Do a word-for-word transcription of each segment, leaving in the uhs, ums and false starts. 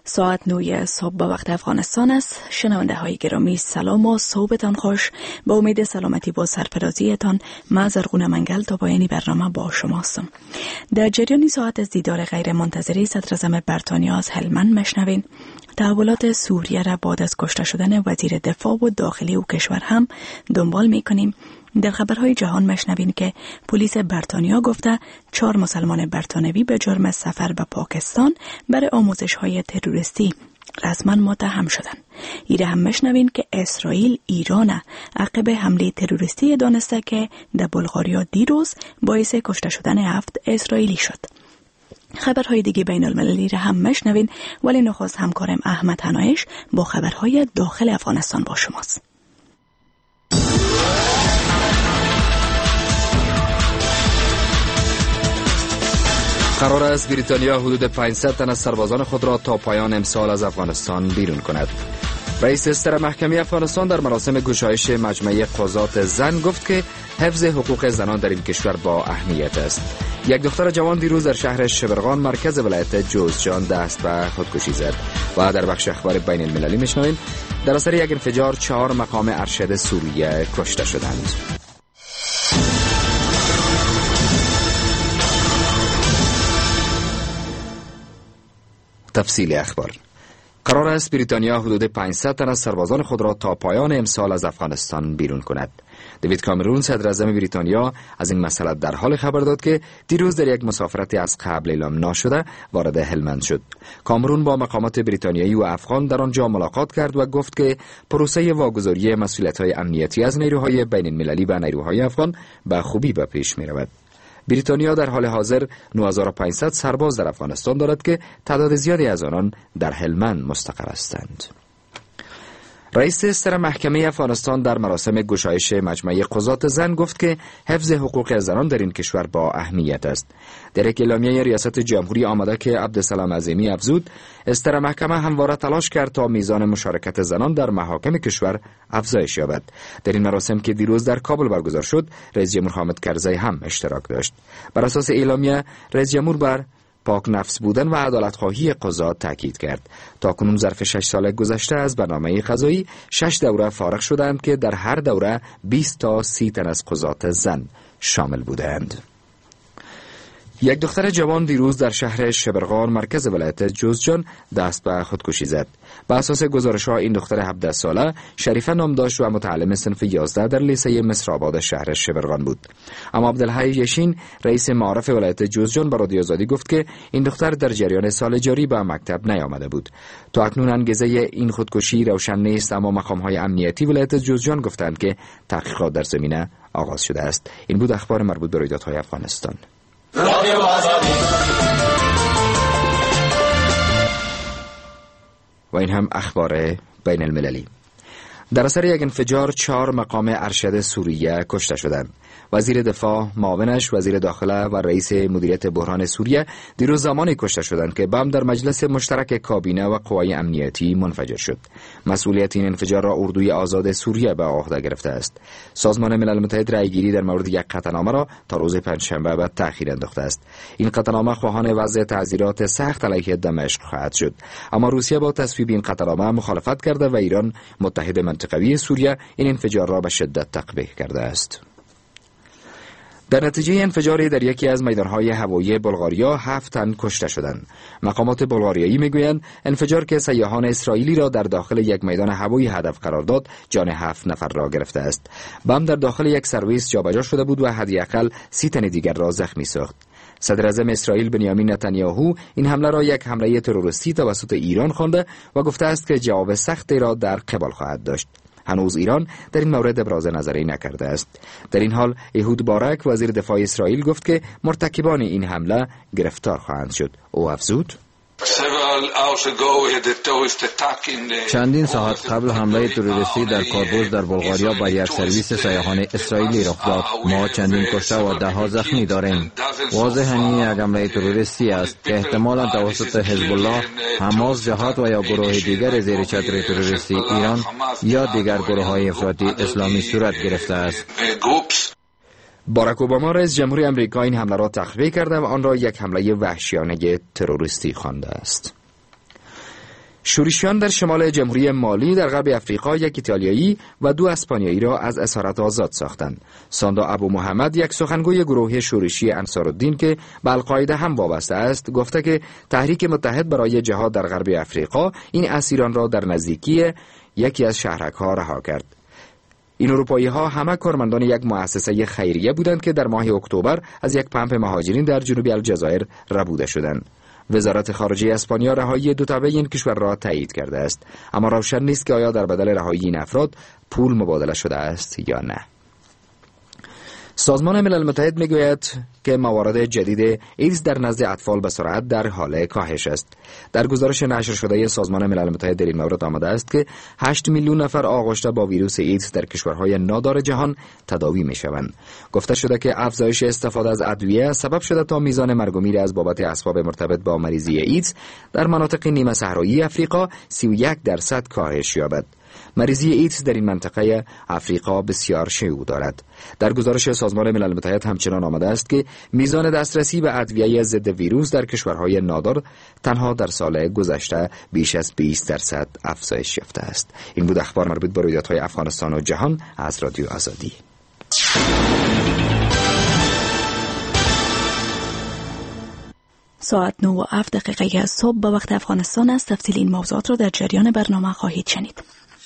ساعت نه صبح به وقت افغانستان است. شنونده های گرامی سلام و صبحتان خوش. با امید سلامتی با سرفرازیتان من زرغون منگل تا پایانی برنامه با شما هستم. در جریان ساعت از دیدار غیر منتظره صدراعظم بریتانیا از هلمند مشنوین. تحولات سوریه را بعد از کشته شدن وزیر دفاع و داخلی او کشور هم دنبال میکنیم. در خبرهای جهان مشنوین که پلیس بریتانیا گفته چهار مسلمان بریتانوی به جرم سفر به پاکستان برای آموزش‌های تروریستی رسما متهم شدند. ایره هم مشنوین که اسرائیل ایران عقب حمله تروریستی دانسته که در بلغاریا دیروز باعث کشته شدن هفت اسرائیلی شد. خبرهای دیگه بین المللی را هم مشنوین، ولی نخست همکارم احمد حنایش با خبرهای داخل افغانستان با شماست. قرار است بریتانیا حدود پانصد تن از سربازان خود را تا پایان امسال از افغانستان بیرون کند. رئیس استر محکمه افغانستان در مراسم گشایش مجمع قضات زن گفت که حفظ حقوق زنان در این کشور با اهمیت است. یک دختر جوان دیروز در شهر شبرغان مرکز ولایت جوزجان دست به خودکشی زد. و در بخش اخبار بین المللی میشنویم در اثر یک انفجار چهار مقام ارشد سوریه کشته شدند. تفصیل اخبار. قرار است بریتانیا حدود پانصد تن از سربازان خود را تا پایان امسال از افغانستان بیرون کند. دیوید کامرون صدراعظم بریتانیا از این مسئله در حال خبر داد که دیروز در یک مسافرتی از قبل اعلام ناشده وارد هلمند شد. کامرون با مقامات بریتانیایی و افغان در آنجا ملاقات کرد و گفت که پروسه واگذاری مسئولیت‌های امنیتی از نیروهای بین المللی به نیروهای افغان به خوبی به پیش می‌رود. بریتانیا در حال حاضر نه هزار و پانصد سرباز در افغانستان دارد که تعداد زیادی از آنان در هلمند مستقر هستند. رئیس استر محکمه افغانستان در مراسم گشایش مجمع قضات زن گفت که حفظ حقوق زنان در این کشور با اهمیت است. در یک اعلامیه ریاست جمهوری آمده که عبدالسلام عظیمی افزود استر محکمه همواره تلاش کرد تا میزان مشارکت زنان در محاکم کشور افزایش یابد. در این مراسم که دیروز در کابل برگزار شد، رئیس جمهور حامد کرزی هم اشتراک داشت. بر اساس اعلامیه رئیس جمهور بر پاک نفس بودن و عدالت خواهی قضات تاکید کرد. تا کنون ظرف شش سال گذشته از برنامه قضایی شش دوره فارغ شدند که در هر دوره بیست تا سی تن از قضات زن شامل بودند. یک دختر جوان دیروز در شهر شبرغان مرکز ولایت جوزجان دست به خودکشی زد. بر اساس گزارش‌ها این دختر هفده ساله شریفه نام داشت و متعلم صنف یازده در لیسه مصرآباد شهر شبرغان بود. اما عبدالحی یشین رئیس معارف ولایت جوزجان به رادیو آزادی گفت که این دختر در جریان سال جاری به مکتب نیامده بود. تا اکنون انگیزه این خودکشی روشن نیست، اما مقام‌های امنیتی ولایت جوزجان گفتند که تحقیقات در زمینه آغاز شده است. این بود اخبار مربوط به رویدادهای افغانستان. و این هم اخبار بین المللی. در اثر یک انفجار چهار مقام ارشد سوریه کشته شدند. وزیر دفاع، معاونش، وزیر داخله و رئیس مدیریت بحران سوریه دیروز زمانی کشته شدند که بم در مجلس مشترک کابینه و قوای امنیتی منفجر شد. مسئولیت این انفجار را اردوی آزاد سوریه به عهده گرفته است. سازمان ملل متحد رأیگیری در مورد یک قطعنامه را تا روز پنجشنبه به تأخیر انداخته است. این قطعنامه خواهان وضع تعزیرات سخت علیه دمشق خواهد شد. اما روسیه با تصویب این قطعنامه مخالفت کرده و ایران متحد منطقوی سوریه این انفجار را به شدت تقبیح کرده است. در نتیجه انفجاری در یکی از میدانهای هوایی بلغاریا هفت تن کشته شدند. مقامات بلغاریایی میگویند انفجار که سیاحان اسرائیلی را در داخل یک میدان هوایی هدف قرار داد جان هفت نفر را گرفته است. بم در داخل یک سرویس جابجا شده بود و حداقل سی تن دیگر را زخمی ساخت. صدر اعظم اسرائیل بنیامین نتانیاهو این حمله را یک حمله تروریستی توسط ایران خوانده و گفته است که جواب سختی را در قبال خواهد داشت. هنوز ایران در این مورد ابراز نظری نکرده است. در این حال ایهود بارک وزیر دفاع اسرائیل گفت که مرتکبان این حمله گرفتار خواهند شد. او افزود چندین ساعت قبل حمله تروریستی در کابوس در بلغاریا به یک سرویس سیاحان اسرائیلی رخ داد. ما چندین کشته و ده ها زخمی داریم. واضح این یک حمله تروریستی است که احتمالاً توسط حزب الله، حماس، جهاد و یا گروه دیگر زیر چتر تروریستی ایران یا دیگر گروه‌های افراطی اسلامی صورت گرفته است. باراک اوباما رئیس جمهوری آمریکا این حمله را تخفیف کرده و آن را یک حمله وحشیانه تروریستی خوانده است. شورشیان در شمال جمهوری مالی در غرب افریقا یک ایتالیایی و دو اسپانیایی را از اسارت آزاد ساختند. ساندا ابو محمد، یک سخنگوی گروه شورشی انصارالدین که به القاعده هم وابسته است، گفته که تحریک متحد برای جهاد در غرب افریقا این اسیران را در نزدیکی یکی از شهرک‌ها رها کرد. این اروپایی ها همه کارمندان یک مؤسسه خیریه بودند که در ماه اکتبر از یک کمپ مهاجرین در جنوب الجزایر ربوده شدند. وزارت خارجه اسپانیا رهایی دو تابع این کشور را تایید کرده است، اما روشن نیست که آیا در بدل رهایی این افراد پول مبادله شده است یا نه. سازمان ملل متحد میگوید که موارد جدید ایدز در نزد اطفال به سرعت در حال کاهش است. در گزارش نشر شده سازمان ملل متحد در این مورد آمده است که هشت میلیون نفر آغشته با ویروس ایدز در کشورهای نادار جهان تداوی میشوند. گفته شده که افزایش استفاده از ادویه سبب شده تا میزان مرگ و میر از بابت اسباب مرتبط با مریضی ایدز در مناطق نیمه صحرایی افریقا سی و یک درصد کاهش یابد. مریضی ایدز در این منطقه افریقا بسیار شیوع دارد. در گزارش سازمان ملل متحد همچنان آمده است که میزان دسترسی به ادویه ضد ویروس در کشورهای نادار تنها در سال گذشته بیش از بیست درصد افزایش یافته است. این بود اخبار مربوط به رویدادهای افغانستان و جهان از رادیو آزادی. ساعت نه و هفت دقیقه صبح به وقت افغانستان است. تفصیل این موضوعات را در جریان برنامه خواهید شنید.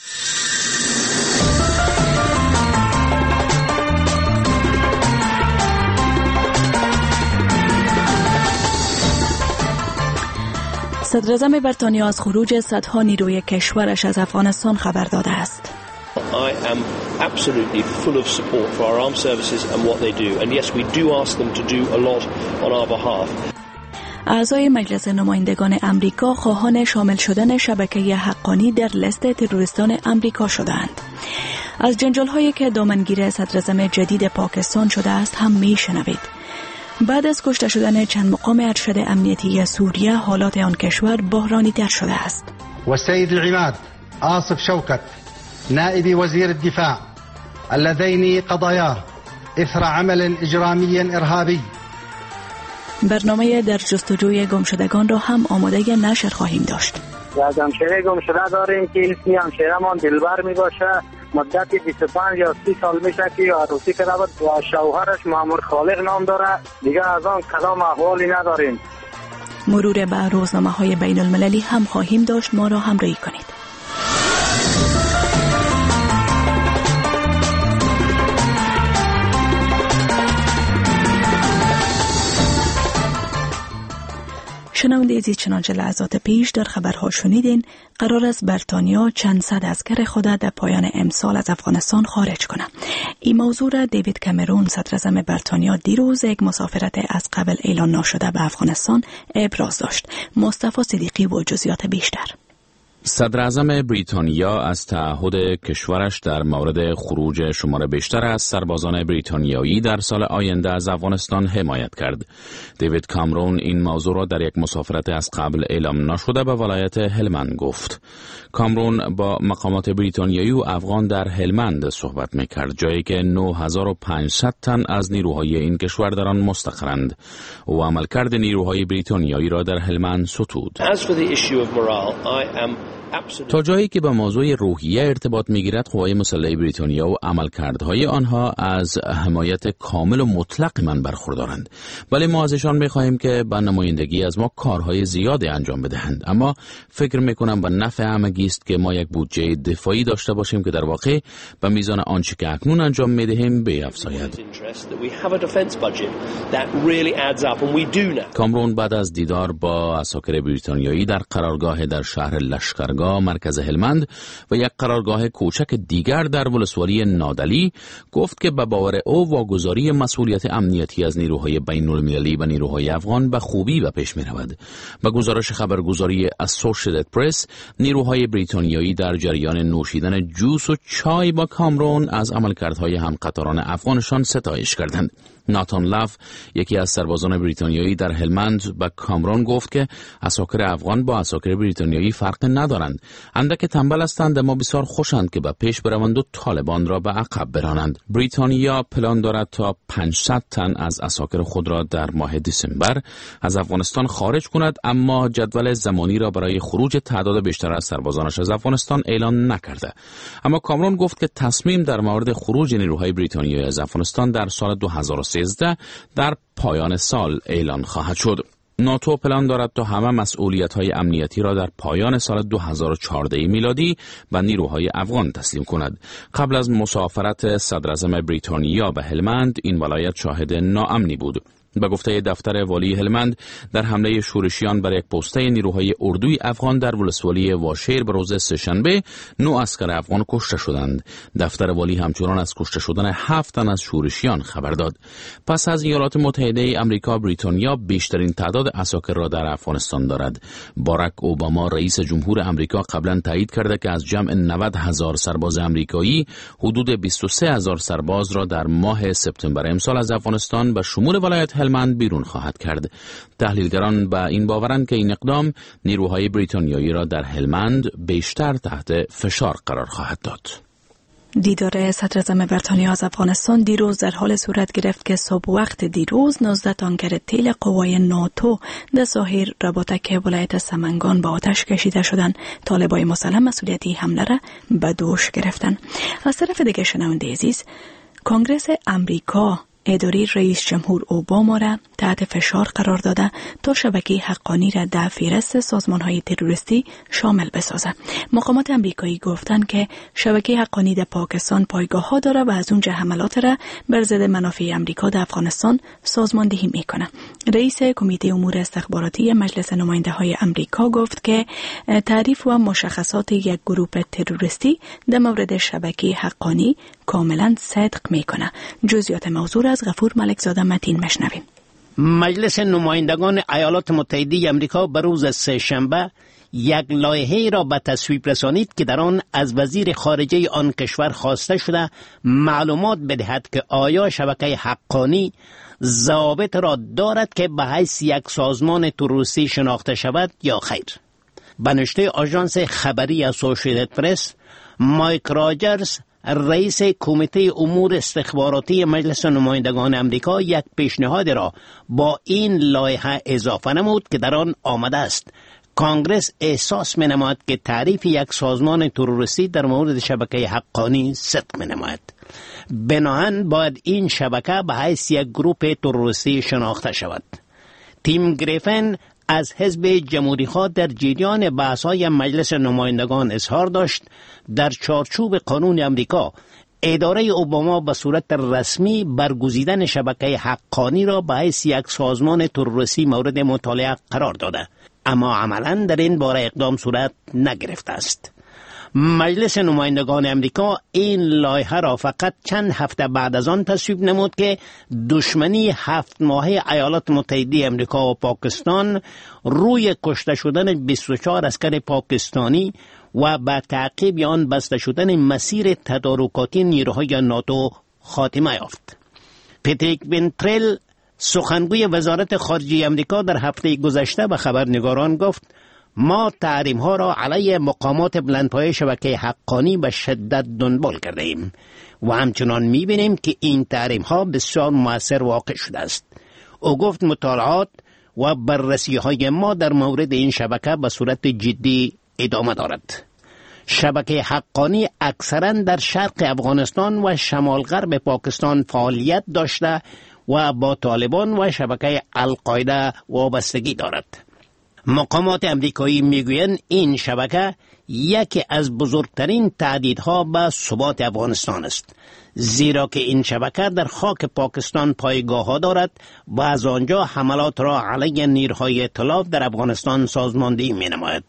صدراعظم بریتانیا از خروج صدها نیروی کشورش از افغانستان خبر داده است. I am absolutely full of support for our armed services and what they do, and yes, we do ask them to do a lot on our behalf. اعضای مجلس نمایندگان امریکا خواهان شامل شدن شبکه حقانی در لیست تروریستان امریکا شدند. از جنجال‌هایی که دامنگیر صدراعظم جدید پاکستان شده است هم می‌شنوید. بعد از کشته شدن چند مقام ارشد امنیتی سوریه، حالات آن کشور بحرانی تر شده است. و سید العماد آصف شوکت نائب وزیر الدفاع اللذین قضاياه اثر عمل اجرامی ارهابی. برنامه در جستجوی گمشدگان را هم آماده نشر خواهیم داشت. از همشهره گمشده داریم که اسمی همشهره‌مان دلبر می باشه. مدت بیست و پنج یا سی سال میشه که عروسی کرده بود و شوهرش مأمور خالق نام داره. دیگه از آن کدام احوالی نداریم. مرور به روزنامه های بین المللی هم خواهیم داشت. ما را همراهی کنید. شنونده عزیز، چنانچه لحظات پیش در خبرها شنیدین، قرار است بریتانیا چند صد عسکر خود در پایان امسال از افغانستان خارج کنند. این موضوع را دیوید کامرون، صدراعظم بریتانیا، دیروز یک مسافرت از قبل اعلان نشده به افغانستان ابراز داشت. مصطفی صدیقی و جزئیات بیشتر. صدراعظم بریتانیا از تعهد کشورش در مورد خروج شمار بیشتر از سربازان بریتانیایی در سال آینده از افغانستان حمایت کرد. دیوید کامرون این موضوع را در یک مسافرت از قبل اعلام نشده به ولایت هلمند گفت. کامرون با مقامات بریتانیایی و افغان در هلمند صحبت می‌کرد، جایی که نه هزار و پانصد تن از نیروهای این کشور در آن مستقرند و عملکرد نیروهای بریتانیایی را در هلمند ستود. تا جایی که به موضوع روحیه ارتباط می‌گیرد، قوای مسلح بریتانیا و عملکردهای آنها از حمایت کامل و مطلق من برخوردارند. ولی ما ازشان می‌خواهیم که به نمایندگی از ما کارهای زیادی انجام بدهند، اما فکر می‌کنم به نفع همگی است که ما یک بودجه دفاعی داشته باشیم که در واقع به میزان آنچه که اکنون انجام می‌دهیم بیفزاید. کامرون بعد از دیدار با عساکر بریتانیایی در قرارگاه در شهر لشکرگاه مرکز هلمند و یک قرارگاه کوچک دیگر در ولسوالی نادلی گفت که به باور او واگذاری مسئولیت امنیتی از نیروهای بین المللی و نیروهای افغان به خوبی به پیش می رود. به گزارش خبرگزاری اسوسییتد پرس، نیروهای بریتانیایی در جریان نوشیدن جوس و چای با کامرون از عملکردهای همقطاران افغانشان ستایش کردند. ناتان لاف، یکی از سربازان بریتانیایی در هلمند، به کامرون گفت که عساکر افغان با عساکر بریتانیایی فرق ندارد ندارند. اندک تنبل هستند اما بسیار خوشند که به پیش بروند و طالبان را به عقب برانند. بریتانیا پلان دارد تا پانصد تن از عساکر خود را در ماه دسامبر از افغانستان خارج کند، اما جدول زمانی را برای خروج تعداد بیشتر از سربازانش از افغانستان اعلان نکرده. اما کامرون گفت که تصمیم در مورد خروج نیروهای بریتانیایی از افغانستان در سال دو هزار و سیزده در پایان سال اعلان خواهد شد. ناتو پلان دارد تا همه مسئولیت‌های امنیتی را در پایان سال دو هزار و چهارده میلادی به نیروهای افغان تسلیم کند. قبل از مسافرت صدراعظم بریتانیا به هلمند، این ولایت شاهد ناامنی بود. به گفته دفتر والی هلمند، در حمله شورشیان بر یک پسته نیروهای اردوی افغان در ولسوالی واشیر به روز سه‌شنبه، نه عسکر افغان کشته شدند. دفتر والی همچنان از کشته شدن هفت تن از شورشیان خبر داد. پس از ایالات متحده آمریکا، بریتانیا بیشترین تعداد عساکر را در افغانستان دارد. باراک اوباما رئیس جمهور آمریکا قبلا تایید کرده که از جمع نود هزار سرباز آمریکایی، حدود بیست و سه هزار سرباز را در ماه سپتامبر امسال از افغانستان به شمول ولایت هلمند بیرون خواهد کرد. تحلیلگران به این باورند که این اقدام نیروهای بریتانیایی را در هلمند بیشتر تحت فشار قرار خواهد داد. دیدار صدراعظم بریتانیا از افغانستان دیروز در حال صورت گرفت که صبح وقت دیروز نوزده تانکر تیل قوای ناتو در ساحل رباطک ولایت سمنگان به آتش کشیده شدند. طالبای مسلح مسئولیتی حمله را به دوش گرفتند. از طرف دیگر شنونده عزیز، کنگره امریکا اداره رئیس جمهور اوباما را تحت فشار قرار داده تا شبکه حقانی را در فهرست سازمان‌های تروریستی شامل بسازد. مقامات امریکایی گفتند که شبکه حقانی در پاکستان پایگاه‌ها دارد و از اونجا حملات را بر ضد منافع امریکا در افغانستان سازماندهی می‌کند. رئیس کمیته امور استخباراتی مجلس نماینده‌های امریکا گفت که تعریف و مشخصات یک گروه تروریستی در مورد شبکه حقانی کاملا صدق می‌کند. جزئیات موضوع از غفور ملکزاده متین مشنویم. مجلس نمایندگان ایالات متحده آمریکا به روز سه‌شنبه یک لایحه را به تصویب رسانید که در آن از وزیر خارجه آن کشور خواسته شده معلومات بدهد که آیا شبکه حقانی ضوابط را دارد که به حیث یک سازمان تروریستی شناخته شود یا خیر. به نشته آژانس خبری اسوسییتد پرس، مایک راجرز، رئیس کمیته امور استخباراتی مجلس نمایندگان امریکا، یک پیشنهاد را با این لایحه اضافه نمود که در آن آمده است: کانگرس احساس می‌نماید که تعریف یک سازمان تروریستی در مورد شبکه حقانی صدق می‌نماید. بنابراین باید این شبکه به حیث یک گروه تروریستی شناخته شود. تیم گریفن از حزب جمهوری خواه در جریان بحث‌های مجلس نمایندگان اظهار داشت در چارچوب قانون امریکا اداره اوباما به صورت رسمی برگزیدن شبکه حقانی را به حیث یک سازمان تروریستی مورد مطالعه قرار داده، اما عملاً در این باره اقدام صورت نگرفته است. مجلس نمایندگان امریکا این لایحه را فقط چند هفته بعد از آن تصویب نمود که دشمنی هفت ماهه ایالات متحده امریکا و پاکستان روی کشته شدن بیست و چهار عسکر پاکستانی و به تعقیب آن بسته شدن مسیر تدارکاتی نیروهای ناتو خاتمه یافت. پتریک ونترل، سخنگوی وزارت خارجه امریکا، در هفته گذشته به خبرنگاران گفت: ما تحریم ها را علیه مقامات بلندپایه شبکه حقانی به شدت دنبال کرده ایم و همچنان می بینیم که این تحریم ها بسیار مؤثر واقع شده است. او گفت مطالعات و بررسی های ما در مورد این شبکه به صورت جدی ادامه دارد. شبکه حقانی اکثرا در شرق افغانستان و شمال غرب پاکستان فعالیت داشته و با طالبان و شبکه القاعده وابستگی دارد. مقامات امریکایی میگویند این شبکه یکی از بزرگترین تهدیدها به ثبات افغانستان است، زیرا که این شبکه در خاک پاکستان پایگاه دارد و از آنجا حملات را علیه نیروهای ائتلاف در افغانستان سازماندهی می نماید.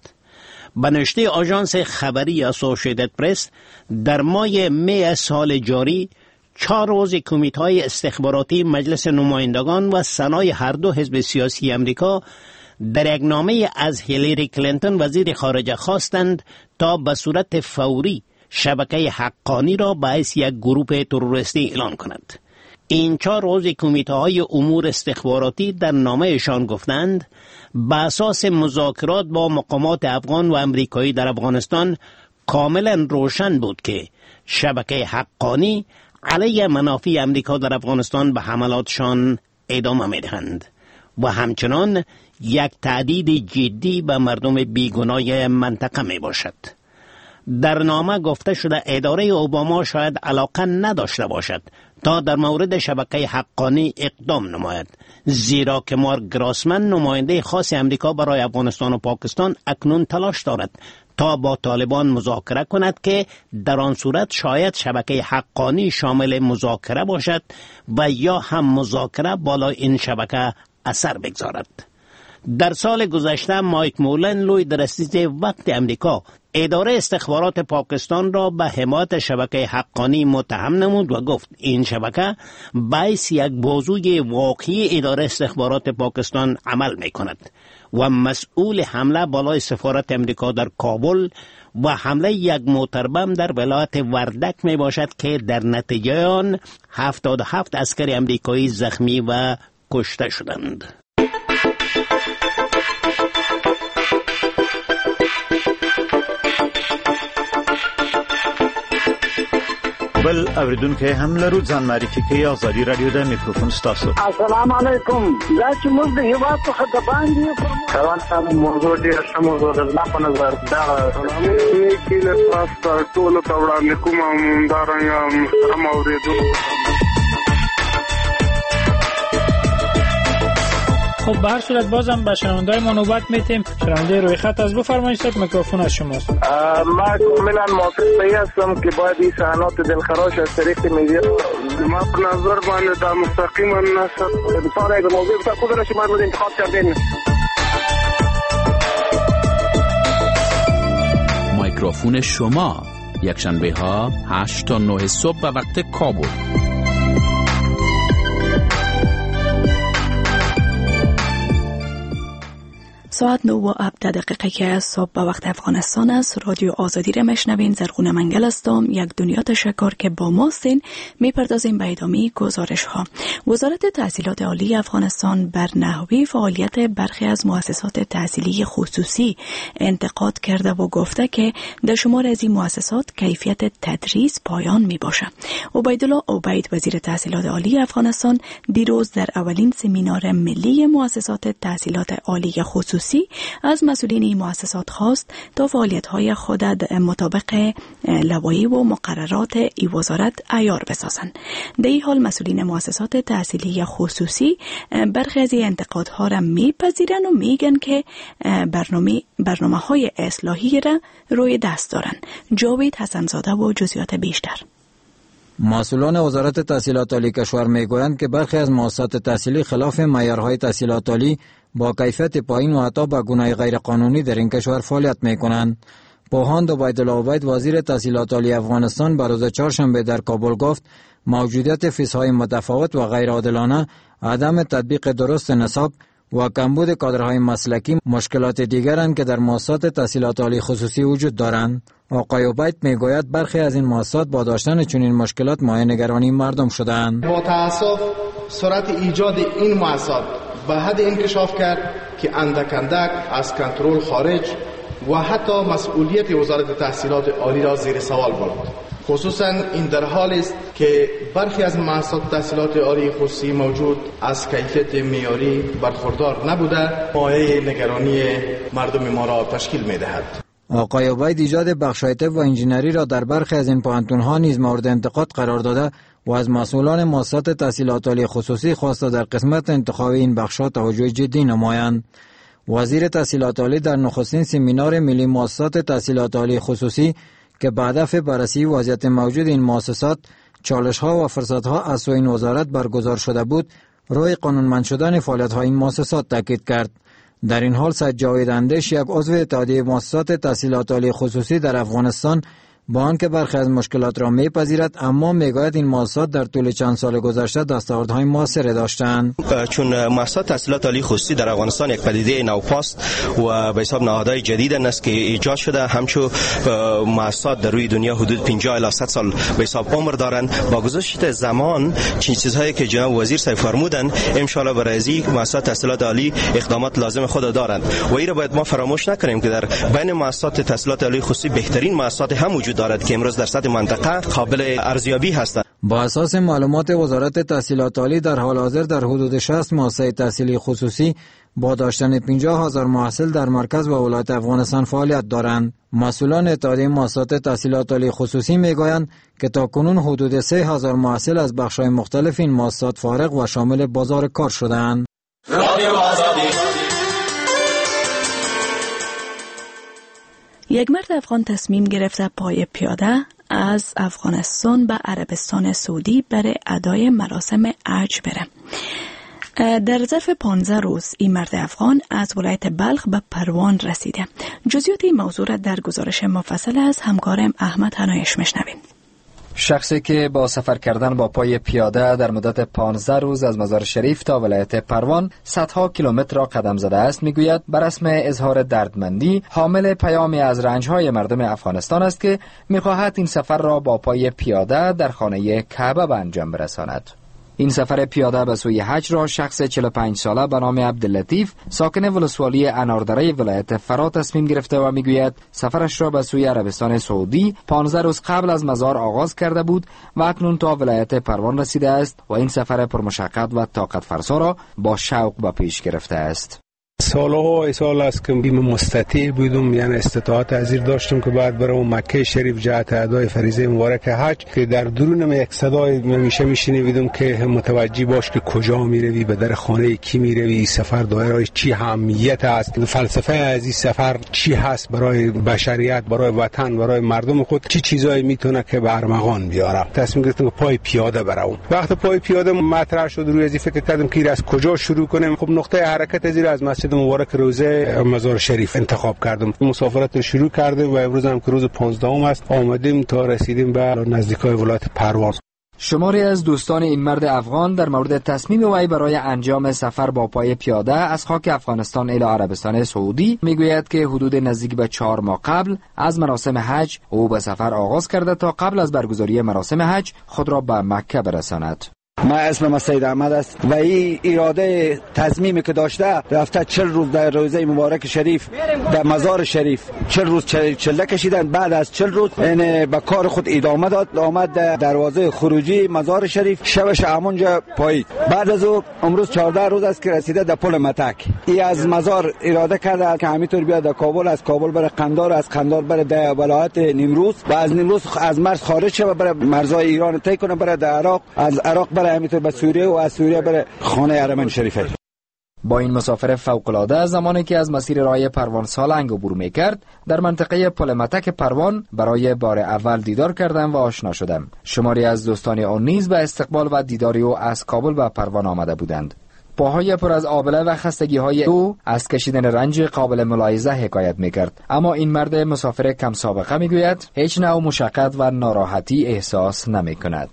به نشته آژانس خبری اسوسییتد پرس، در ماه می سال جاری چهار روز کمیته‌های استخباراتی مجلس نمایندگان و سنای هر دو حزب سیاسی امریکا در یک نامه از هیلاری کلینتون وزیر خارجه خواستند تا به صورت فوری شبکه حقانی را به حیث یک گروه تروریستی اعلان کند. این چهار عضو کمیته های امور استخباراتی در نامه‌شان گفتند بر اساس مذاکرات با مقامات افغان و امریکایی در افغانستان کاملا روشن بود که شبکه حقانی علیه منافع امریکا در افغانستان به حملاتشان ادامه می‌دهند و همچنان یک تهدید جدی به مردم بیگناه منطقه می باشد. در نامه گفته شده اداره اوباما شاید علاقه نداشته باشد تا در مورد شبکه حقانی اقدام نماید، زیرا که مارک گراسمن نماینده خاص امریکا برای افغانستان و پاکستان اکنون تلاش دارد تا با طالبان مذاکره کند که در آن صورت شاید شبکه حقانی شامل مذاکره باشد و یا هم مذاکره بالای این شبکه اثر بگذارد. در سال گذشته مایک مولن لوی رئیس وقت امریکا اداره استخبارات پاکستان را به حمایت شبکه حقانی متهم نمود و گفت این شبکه باعث یک بازوی واقعی اداره استخبارات پاکستان عمل می کند و مسئول حمله بالای سفارت امریکا در کابل و حمله یک موتر بم در ولایت وردک می باشد که در نتیجه آن هفتاد و هفت عسکر امریکایی زخمی و کشته شدند. بل اوریدونکو هم لرو ځان معرفي کوي ازادي رادیو د میکروفون ستاسو. السلام علیکم. دا چې موږ د هیواد څخه د باندې روان ته موضوع ډېر ښه موضوع ده. زما په نظر دا کې له تاسو ټولو ته وړاندې کوم همدارنګه محترم اوریدونکو. خب به هر صورت بازم به شنونده‌های ما نوبت میتیم. شنونده روی خط از بفرمایید صاحب، میکروفون از شماست. ما کاملا موافق هستم که باید این صحنات دلخراش از طریق میدیا ما په نظر باندې دا مستقیما نشد انسان یک موضوع تا خود را شما رو انتخاب کردین. میکروفون شما یک شنبه ها هشت تا نه صبح به وقت کابل. ساعت نو و هفده دقیقه که صبح به وقت افغانستان است. رادیو آزادی را میشنوین. زرغون منگل هستم. یک دنیا تشکر که با ماستین. میپردازیم به ادامه گزارش ها. وزارت تحصیلات عالی افغانستان بر نحوه فعالیت برخی از مؤسسات تحصیلی خصوصی انتقاد کرده و گفته که در شمار از این مؤسسات کیفیت تدریس پایان می باشه. عبیدالله عبید وزیر تحصیلات عالی افغانستان دیروز در اولین سمینار ملی مؤسسات تحصیلات عالی خصوصی از مسئولین این مؤسسات خواست تا فعالیت‌های خود مطابق لوایح و مقررات این وزارت عیار بسازند. در این حال مسئولین مؤسسات تحصیلی خصوصی برخی از این انتقادها را میپذیرند و میگن که برنامه برنامه‌های اصلاحی را روی دست دارند. جاوید حسن‌زاده و جزئیات بیشتر. مسئولان وزارت تحصیلات عالی کشور میگویند که برخی از مؤسسات تحصیلی خلاف معیارهای تحصیلات عالی با کیفیت پایین و حتی به گونه غیرقانونی در این کشور فعالیت میکنند. پوهاند عبیدالله عبید وزیر تحصیلات عالی افغانستان به روز چهارشنبه در کابل گفت موجودیت فیس‌های متفاوت و غیر عادلانه، عدم تطبیق درست نصاب و کمبود کادرهای مسلکی مشکلات دیگرند که در مؤسسات تحصیلات عالی خصوصی وجود دارند. آقای عبید میگوید برخی از این مؤسسات با داشتن چنین مشکلات مایه نگرانی مردم شدند. با تأسف سرعت ایجاد این مؤسسات به حد انکشاف کرد که اندک اندک از کنترل خارج و حتی مسئولیت وزارت تحصیلات عالی را زیر سوال برد. خصوصا این در حالی است که برخی از مؤسسات تحصیلات عالی خصوصی موجود از کیفیت معیاری برخوردار نبوده، مایه نگرانی مردم ما را تشکیل می‌دهد. آقای عبید ایجاد بخش‌های طب و انجینری را در برخی از این پوهنتون‌ها نیز مورد انتقاد قرار داده و از مسئولان مؤسسات تحصیلات عالی خصوصی خواسته در قسمت انتخابی این بخش‌ها توجه جدی نمایند. وزیر تحصیلات عالی در نخستین سمینار ملی مؤسسات تحصیلات عالی خصوصی که به هدف بررسی وضعیت موجود این مؤسسات، چالش‌ها و فرصت‌ها از سوی این وزارت برگزار شده بود، روی قانونمند شدن فعالیت‌های این مؤسسات تاکید کرد. در این حال سید جاوید اندیش، یک عضو اتحادیه مؤسسات تحصیلات عالی خصوصی در افغانستان، با آنکه برخی از مشکلات را میپذیرد، اما میگوید این مؤسسات در طول چند سال گذشته دستاوردهای موثری داشتند. چون مؤسسات تحصیلات عالی خصوصی در افغانستان یک پدیده نوپاست و به حساب نهادهای جدید است که ایجاد شده، همچون مؤسسات در روی دنیا حدود پنجاه الی صد سال به حساب عمر دارند. با گذشت زمان چیزهایی که جناب وزیر صاحب فرمودند ان شاء الله برای این مؤسسات تحصیلات عالی اقدامات لازم خود دارند و این را باید ما فراموش نکنیم که در بین مؤسسات تحصیلات عالی خصوصی بهترین مؤسسات هم وجود دارد که امروز در سطح منطقه قابل ارزیابی هستند. با اساس معلومات وزارت تحصیلات عالی در حال حاضر در حدود شصت مؤسسه تحصیلی خصوصی با داشتن پنجاه هزار محصل در مرکز و ولایت افغانستان فعالیت دارند. مسئولان اتحادیه مؤسسات تحصیلات عالی خصوصی میگویند که تاکنون حدود سه هزار محصل از بخش‌های مختلف این مؤسسات فارغ و شامل بازار کار شدند. یک مرد افغان تصمیم گرفته پای پیاده از افغانستان به عربستان سعودی برای ادای مراسم حج بره. در ظرف پانزده روز این مرد افغان از ولایت بلخ به پروان رسیده. جزئیات این موضوع را در گزارش مفصل از همکارم احمد حنایش میشنویم. شخصی که با سفر کردن با پای پیاده در مدت پانزده روز از مزار شریف تا ولایت پروان صدها کیلومتر را قدم زده است، میگوید بر رسم اظهار دردمندی حامل پیامی از رنجهای مردم افغانستان است که میخواهد این سفر را با پای پیاده در خانه کعبه به انجام برساند. این سفر پیاده به سوی حج را شخص چهل و پنج ساله به نام عبداللطیف ساکن ولسوالی اناردره ولایت فرا تصمیم گرفته و میگوید سفرش را به سوی عربستان سعودی پانزده روز قبل از مزار آغاز کرده بود و اکنون تا ولایت پروان رسیده است و این سفر پرمشقت و طاقت فرسا را با شوق به پیش گرفته است. سالها سال است که من مستطیع بودم، یعنی استطاعت عزیر داشتم که بعد برم مکه شریف جهت ادای فریضه مبارک حج، که در درونم یک صدای همیشه میشنیدم که متوجه باش که کجا میروی، به در خانه کی میروی، سفر دایره چی اهمیت است، فلسفه از این سفر چی هست برای بشریت، برای وطن، برای مردم خود، چی چیزایی میتونه که به ارمغان بیاره. تصمیم گرفتم که پای پیاده برم. وقت پای پیاده مطرح شد، روی از فکر کردم که از کجا شروع کنم. خب نقطه حرکت از از مسجد مبارک روزه مزار شریف انتخاب کردم. مسافرت رو شروع کردیم و امروز هم که روز پانزدهم است آمدیم تا رسیدیم به نزدیکای ولایت پروان. شماری از دوستان این مرد افغان در مورد تصمیم وی برای انجام سفر با پای پیاده از خاک افغانستان الی عربستان سعودی میگوید که حدود نزدیک به چهار ماه قبل از مراسم حج او به سفر آغاز کرده تا قبل از برگزاری مراسم حج خود را به مکه برساند. ما اسمم سید احمد است و این اراده تصمیمی که داشته رفته چهل روز در روزه مبارک شریف در مزار شریف چهل روز چله کشیدن. بعد از چهل روز یعنی به کار خود ادامه داد، آمد در دروازه خروجی مزار شریف، شبش همونجا پایید. بعد از او امروز چهارده روز است که رسیده در پل متک. ای از مزار اراده کرده که همینطور بیاد در کابل، از کابل بره قندار، از قندار بره در ولایت نیمروز و از نیمروز از مرز خارج شه و بره مرزهای ایران طی کنه، بره در عراق، از عراق بره همینطور به سوریه و از سوریه بره خانه حرمین شریفه. با این مسافر فوق‌العاده زمانی که از مسیر راه پروان سالنگ عبور می‌کرد در منطقه پل متک پروان برای بار اول دیدار کردم و آشنا شدم. شماری از دوستان آن نیز به استقبال و دیداری او از کابل به پروان آمده بودند. پاهای پر از آبله و خستگی‌های او از کشیدن رنج قابل ملاحظه حکایت می‌کرد، اما این مرد مسافر کم سابقه می‌گوید هیچ نوع مشقت و ناراحتی احساس نمی‌کند.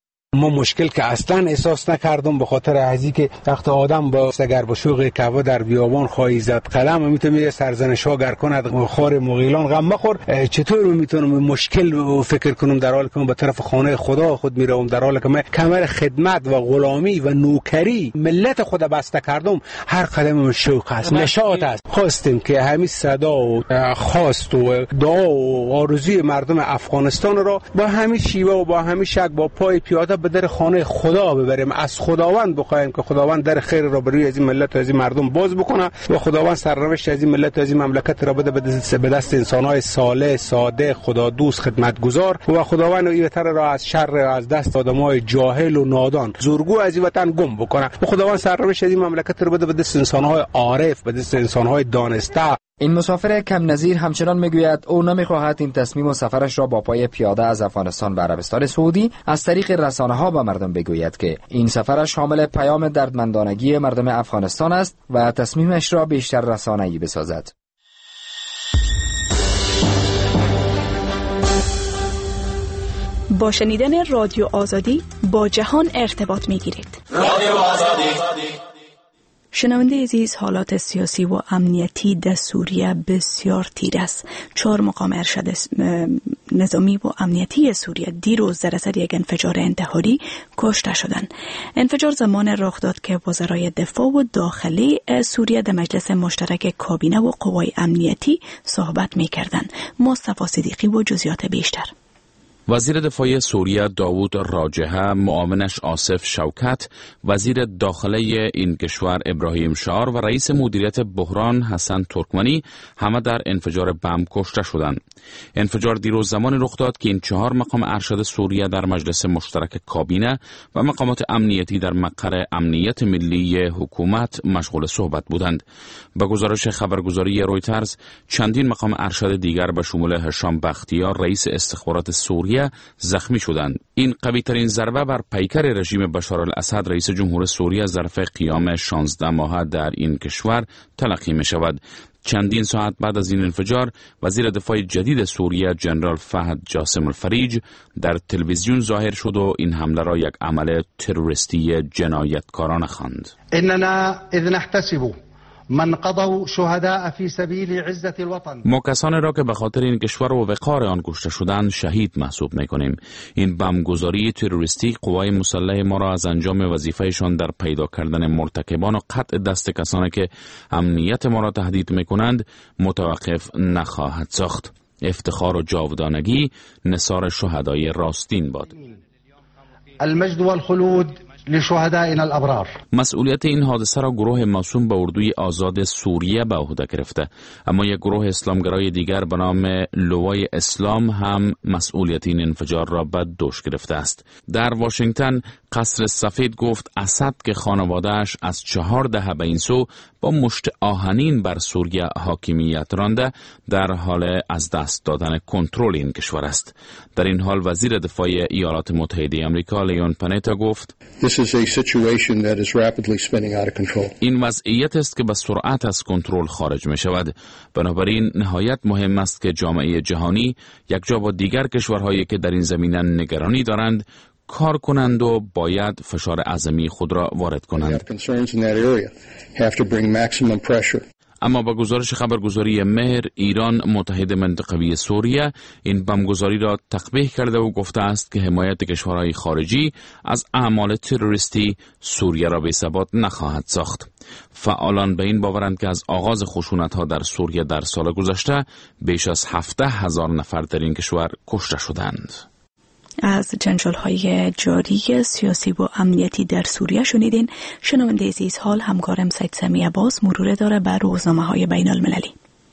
ما مشکل که اصلا احساس نکردم به خاطر ازی که وقت آدم با سگر با شوق کوا در بیابان خواهی زد قلم میتونه سرزنش ها گر کند خار مغیلان غم مخور. چطور میتونم مشکل فکر کنم در حالی که من به طرف خانه خدا خود میروم، در حالی که من کمر خدمت و غلامی و نوکری ملت خود بسته کردم. هر قدم شوق است، نشاط است. خواستیم که همین صدا و خواست و دعا و آرزوی مردم افغانستان را با همین شیوه و با همین شک با پای پیاده به در خانه خدا ببریم، از خداوند بخوایم که خداوند در خیر را بروی از این ملت و از این مردم باز بکنه و خداوند سرنوشت از این ملت و از این مملکت را بده به دست, به دست انسان‌های صالح، ساده، خدا دوست، خدمتگزار و خداوند این وطن را از شر از دست آدم‌های جاهل و نادان زورگو از این وطن گم بکنه و خداوند سرنوشت از این مملکت را بده به دست انسان‌های عارف، به دست انسان‌های دانسته. این مسافر کم نظیر همچنان میگوید او نمیخواهد این تصمیم و سفرش را با پای پیاده از افغانستان به عربستان سعودی از طریق رسانه ها به مردم بگوید که این سفرش حامل پیام دردمندانگی مردم افغانستان است و تصمیمش را بیشتر رسانه‌ای بسازد. با شنیدن رادیو آزادی با جهان ارتباط می‌گیرید. رادیو آزادی. شنونده عزیز، حالات سیاسی و امنیتی در سوریه بسیار تیر است. چهار مقام ارشد نظامی و امنیتی سوریه دیروز در اثر یک انفجار انتحاری کشته شدند. انفجار زمان رخ داد که وزرای دفاع و داخلی سوریه در مجلس مشترک کابینه و قوای امنیتی صحبت می‌کردند. مصطفی صدیقی و جزئیات بیشتر. وزیر دفاع سوریه داوود راجحه، معاونش آصف شوکت، وزیر داخله این کشور ابراهیم شعار و رئیس مدیریت بحران حسن ترکمنی همه در انفجار بم کشته شدند. انفجار دیروز زمان رخ داد که این چهار مقام ارشد سوریه در مجلس مشترک کابینه و مقامات امنیتی در مقر امنیت ملی حکومت مشغول صحبت بودند. به گزارش خبرگزاری رویترز، چندین مقام ارشد دیگر به شمول هشام بختیار، رئیس استخبارات سوریه، زخمی شدند. این قوی ترین ضربه بر پیکر رژیم بشار الاسد رئیس جمهور سوریه ظرف قیام شانزده ماه در این کشور تلقی می شود. چندین ساعت بعد از این انفجار، وزیر دفاع جدید سوریه جنرال فهد جاسم الفریج در تلویزیون ظاهر شد و این حمله را یک عمل تروریستی جنایتکارانه خواند. اننا اذ نحتسب من قضوا شهداء فی سبیل عزة الوطن. ما کسانی را که به خاطر این کشور و وقار آن کشته شدند شهید محسوب می‌کنیم. این بمبگذاری تروریستی قوای مسلح ما را از انجام وظیفهشان در پیدا کردن مرتکبان و قطع دست کسانی که امنیت ما را تهدید می‌کنند متوقف نخواهد ساخت. افتخار و جاودانگی نثار شهدای راستین باد. المجد والخلود لشهدائنا الابرار. مسئولیت این حادثه را گروه موسوم به اردوی آزاد سوریه به عهده گرفته، اما یک گروه اسلامگرای دیگر به نام لوای اسلام هم مسئولیت این انفجار را به دوش گرفته است. در واشنگتن قصر سفید گفت اسد که خانواده‌اش از چهار دهه به این سو با مشت آهنین بر سوریه حاکمیت رانده، در حال از دست دادن کنترل این کشور است. در این حال وزیر دفاع ایالات متحده آمریکا لیون پانتا گفت این وضعیت است که به سرعت از کنترل خارج می شود. بنابراین نهایت مهم است که جامعه جهانی یکجا با دیگر کشورهایی که در این زمینه نگرانی دارند کار کنند و باید فشار اعظمی خود را وارد کنند. اما با گزارش خبرگزاری مهر، ایران متحد منطقوی سوریه این بمبگذاری را تقبیح کرده و گفته است که حمایت کشورهای خارجی از اعمال تروریستی سوریه را بی ثبات نخواهد ساخت. فعالان به این باورند که از آغاز خشونت‌ها در سوریه در سال گذشته بیش از هفده هزار نفر در این کشور کشته شدند. از جنجال‌های جاری سیاسی و امنیتی در سوریه شنیدین. شنونده عزیز، حال همکارم سید سمی عباس مرور داره بر روزنامه‌های بین المللی.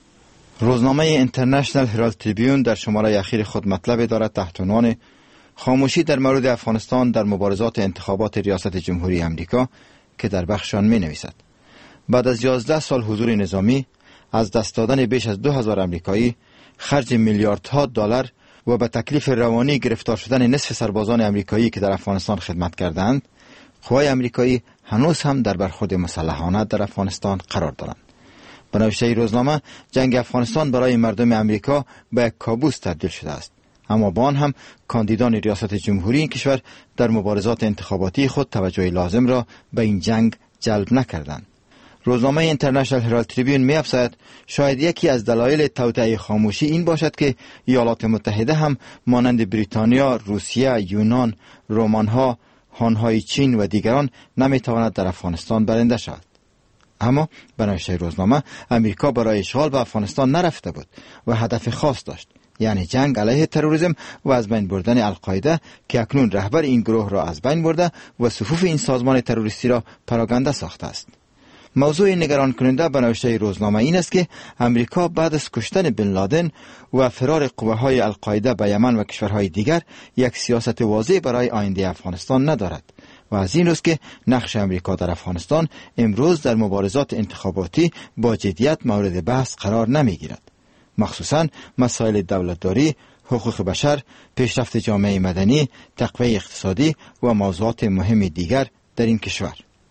روزنامه اینترنشنال هرالد تریبیون در شماره اخیر خود مطلب دارد تحت عنوان خاموشی در مورد افغانستان در مبارزات انتخابات ریاست جمهوری امریکا که در بخش آن می‌نویسد بعد از یازده سال حضور نظامی، از دست دادن بیش از دو هزار امریکایی، خرج میلیاردها دلار و به تکلیف روانی گرفتار شدن نصف سربازان امریکایی که در افغانستان خدمت کردند، قوای امریکایی هنوز هم در برخورد مسلحانه در افغانستان قرار دارند. به نوشته روزنامه، جنگ افغانستان برای مردم امریکا به یک کابوس تبدیل شده است، اما با آن هم کاندیدان ریاست جمهوری این کشور در مبارزات انتخاباتی خود توجه لازم را به این جنگ جلب نکردند. روزنامه اینترنشنال هرالد تریبیون می‌افزاید شاید یکی از دلایل توطئه خاموشی این باشد که ایالات متحده هم مانند بریتانیا، روسیه، یونان، رومانها، هانهای چین و دیگران نمی‌تواند در افغانستان برنده شود. اما به نوشته روزنامه، امریکا برای اشغال به افغانستان نرفته بود و هدف خاص داشت، یعنی جنگ علیه تروریسم و از بین بردن القاعده که اکنون رهبر این گروه را از بین برده و صفوف این سازمان تروریستی را پراگنده ساخته است. موضوع نگران کننده به نوشته روزنامه این است که امریکا بعد از کشتن بن لادن و فرار قوه‌های القاعده به یمن و کشورهای دیگر یک سیاست واضح برای آینده افغانستان ندارد و از این روز که نقش امریکا در افغانستان امروز در مبارزات انتخاباتی با جدیت مورد بحث قرار نمیگیرد، مخصوصاً مسائل دولتداری، حقوق بشر، پیشرفت جامعه مدنی، تقویت اقتصادی و موضوعات مهم دیگر در این کشور.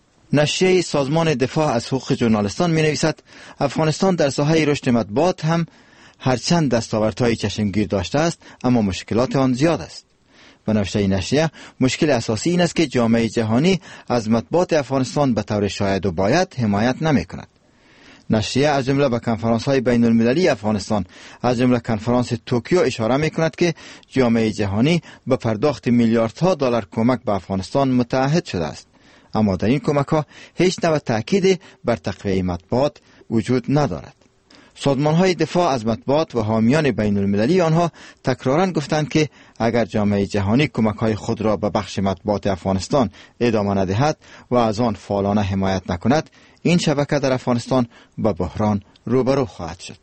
نشریه سازمان دفاع از حقوق ژورنالیستان می نویسد افغانستان در ساحه رشد مطبوعات هم هرچند دستاوردهای چشمگیر داشته است، اما مشکلات آن زیاد است. به نوشته نشریه مشکل اساسی این است که جامعه جهانی از مطبوعات افغانستان به طور شاید و باید حمایت نمی کند. نشریه از جمله به کنفرانس‌های بین المللی افغانستان از جمله کنفرانس توکیو اشاره می‌کند که جامعه جهانی به پرداخت میلیاردها دلار کمک به افغانستان متعهد شده است، اما در این کمک‌ها هیچ نوع تأکید بر تقویت مطبوعات وجود ندارد. سازمان‌های دفاع از مطبوعات و حامیان بین المللی آنها تکراراً گفتند که اگر جامعه جهانی کمک‌های خود را به بخش مطبوعات افغانستان ادامه ندهد و از آن فعالانه حمایت نکند، این شبکه در افغانستان با بحران روبرو خواهد شد.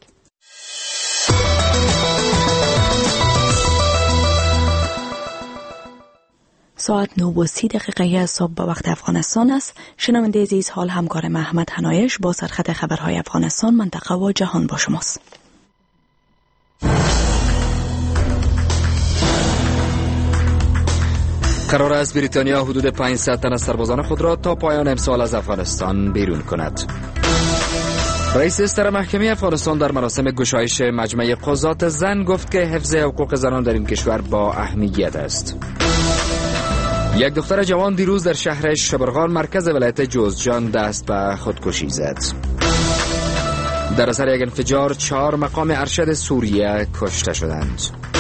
ساعت نه و سی دقیقه صبح به وقت افغانستان است. شنونده عزیز، حال همکار محمد حنایش با سرخط خبرهای افغانستان، منطقه و جهان با شماست. قرار است بریتانیا حدود پانصد تن از سربازان خود را تا پایان امسال از افغانستان بیرون کند. رئیس استر محکمه افغانستان در مراسم گشایش مجمع قضات زن گفت که حفظ حقوق زنان در این کشور با اهمیت است. یک دختر جوان دیروز در شهر شبرغان مرکز ولایت جوزجان دست به خودکشی زد. در اثر یک انفجار چهار مقام ارشد سوریه کشته شدند.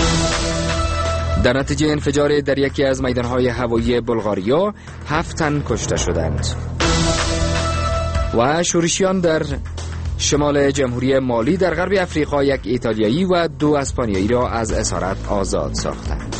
در نتیجه انفجار در یکی از میدانهای هوایی بلغاریا هفت تن کشته شدند. و شورشیان در شمال جمهوری مالی در غرب افریقا یک ایتالیایی و دو اسپانیایی را از اسارت آزاد ساختند.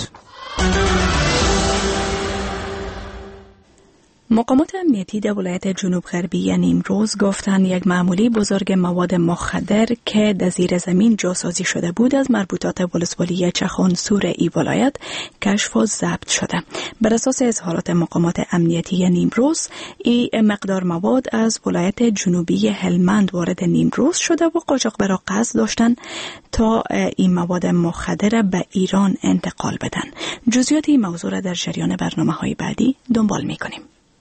مقامات امنیتی در ولایت جنوب غربی نیمروز گفتند یک معمولی بزرگ مواد مخدر که در زیر زمین جاسازی شده بود از مربوطات ولسوالی چخانسور ای ولایت کشف و ضبط شده. بر اساس اظهارات مقامات امنیتی نیمروز، این مقدار مواد از ولایت جنوبی هلمند وارد نیمروز شده و قاچاقبرا قصد داشتند تا این مواد مخدر به ایران انتقال بدن. جزئیات این موضوع را در جریان برنامه‌های بعدی دنبال می‌کنیم.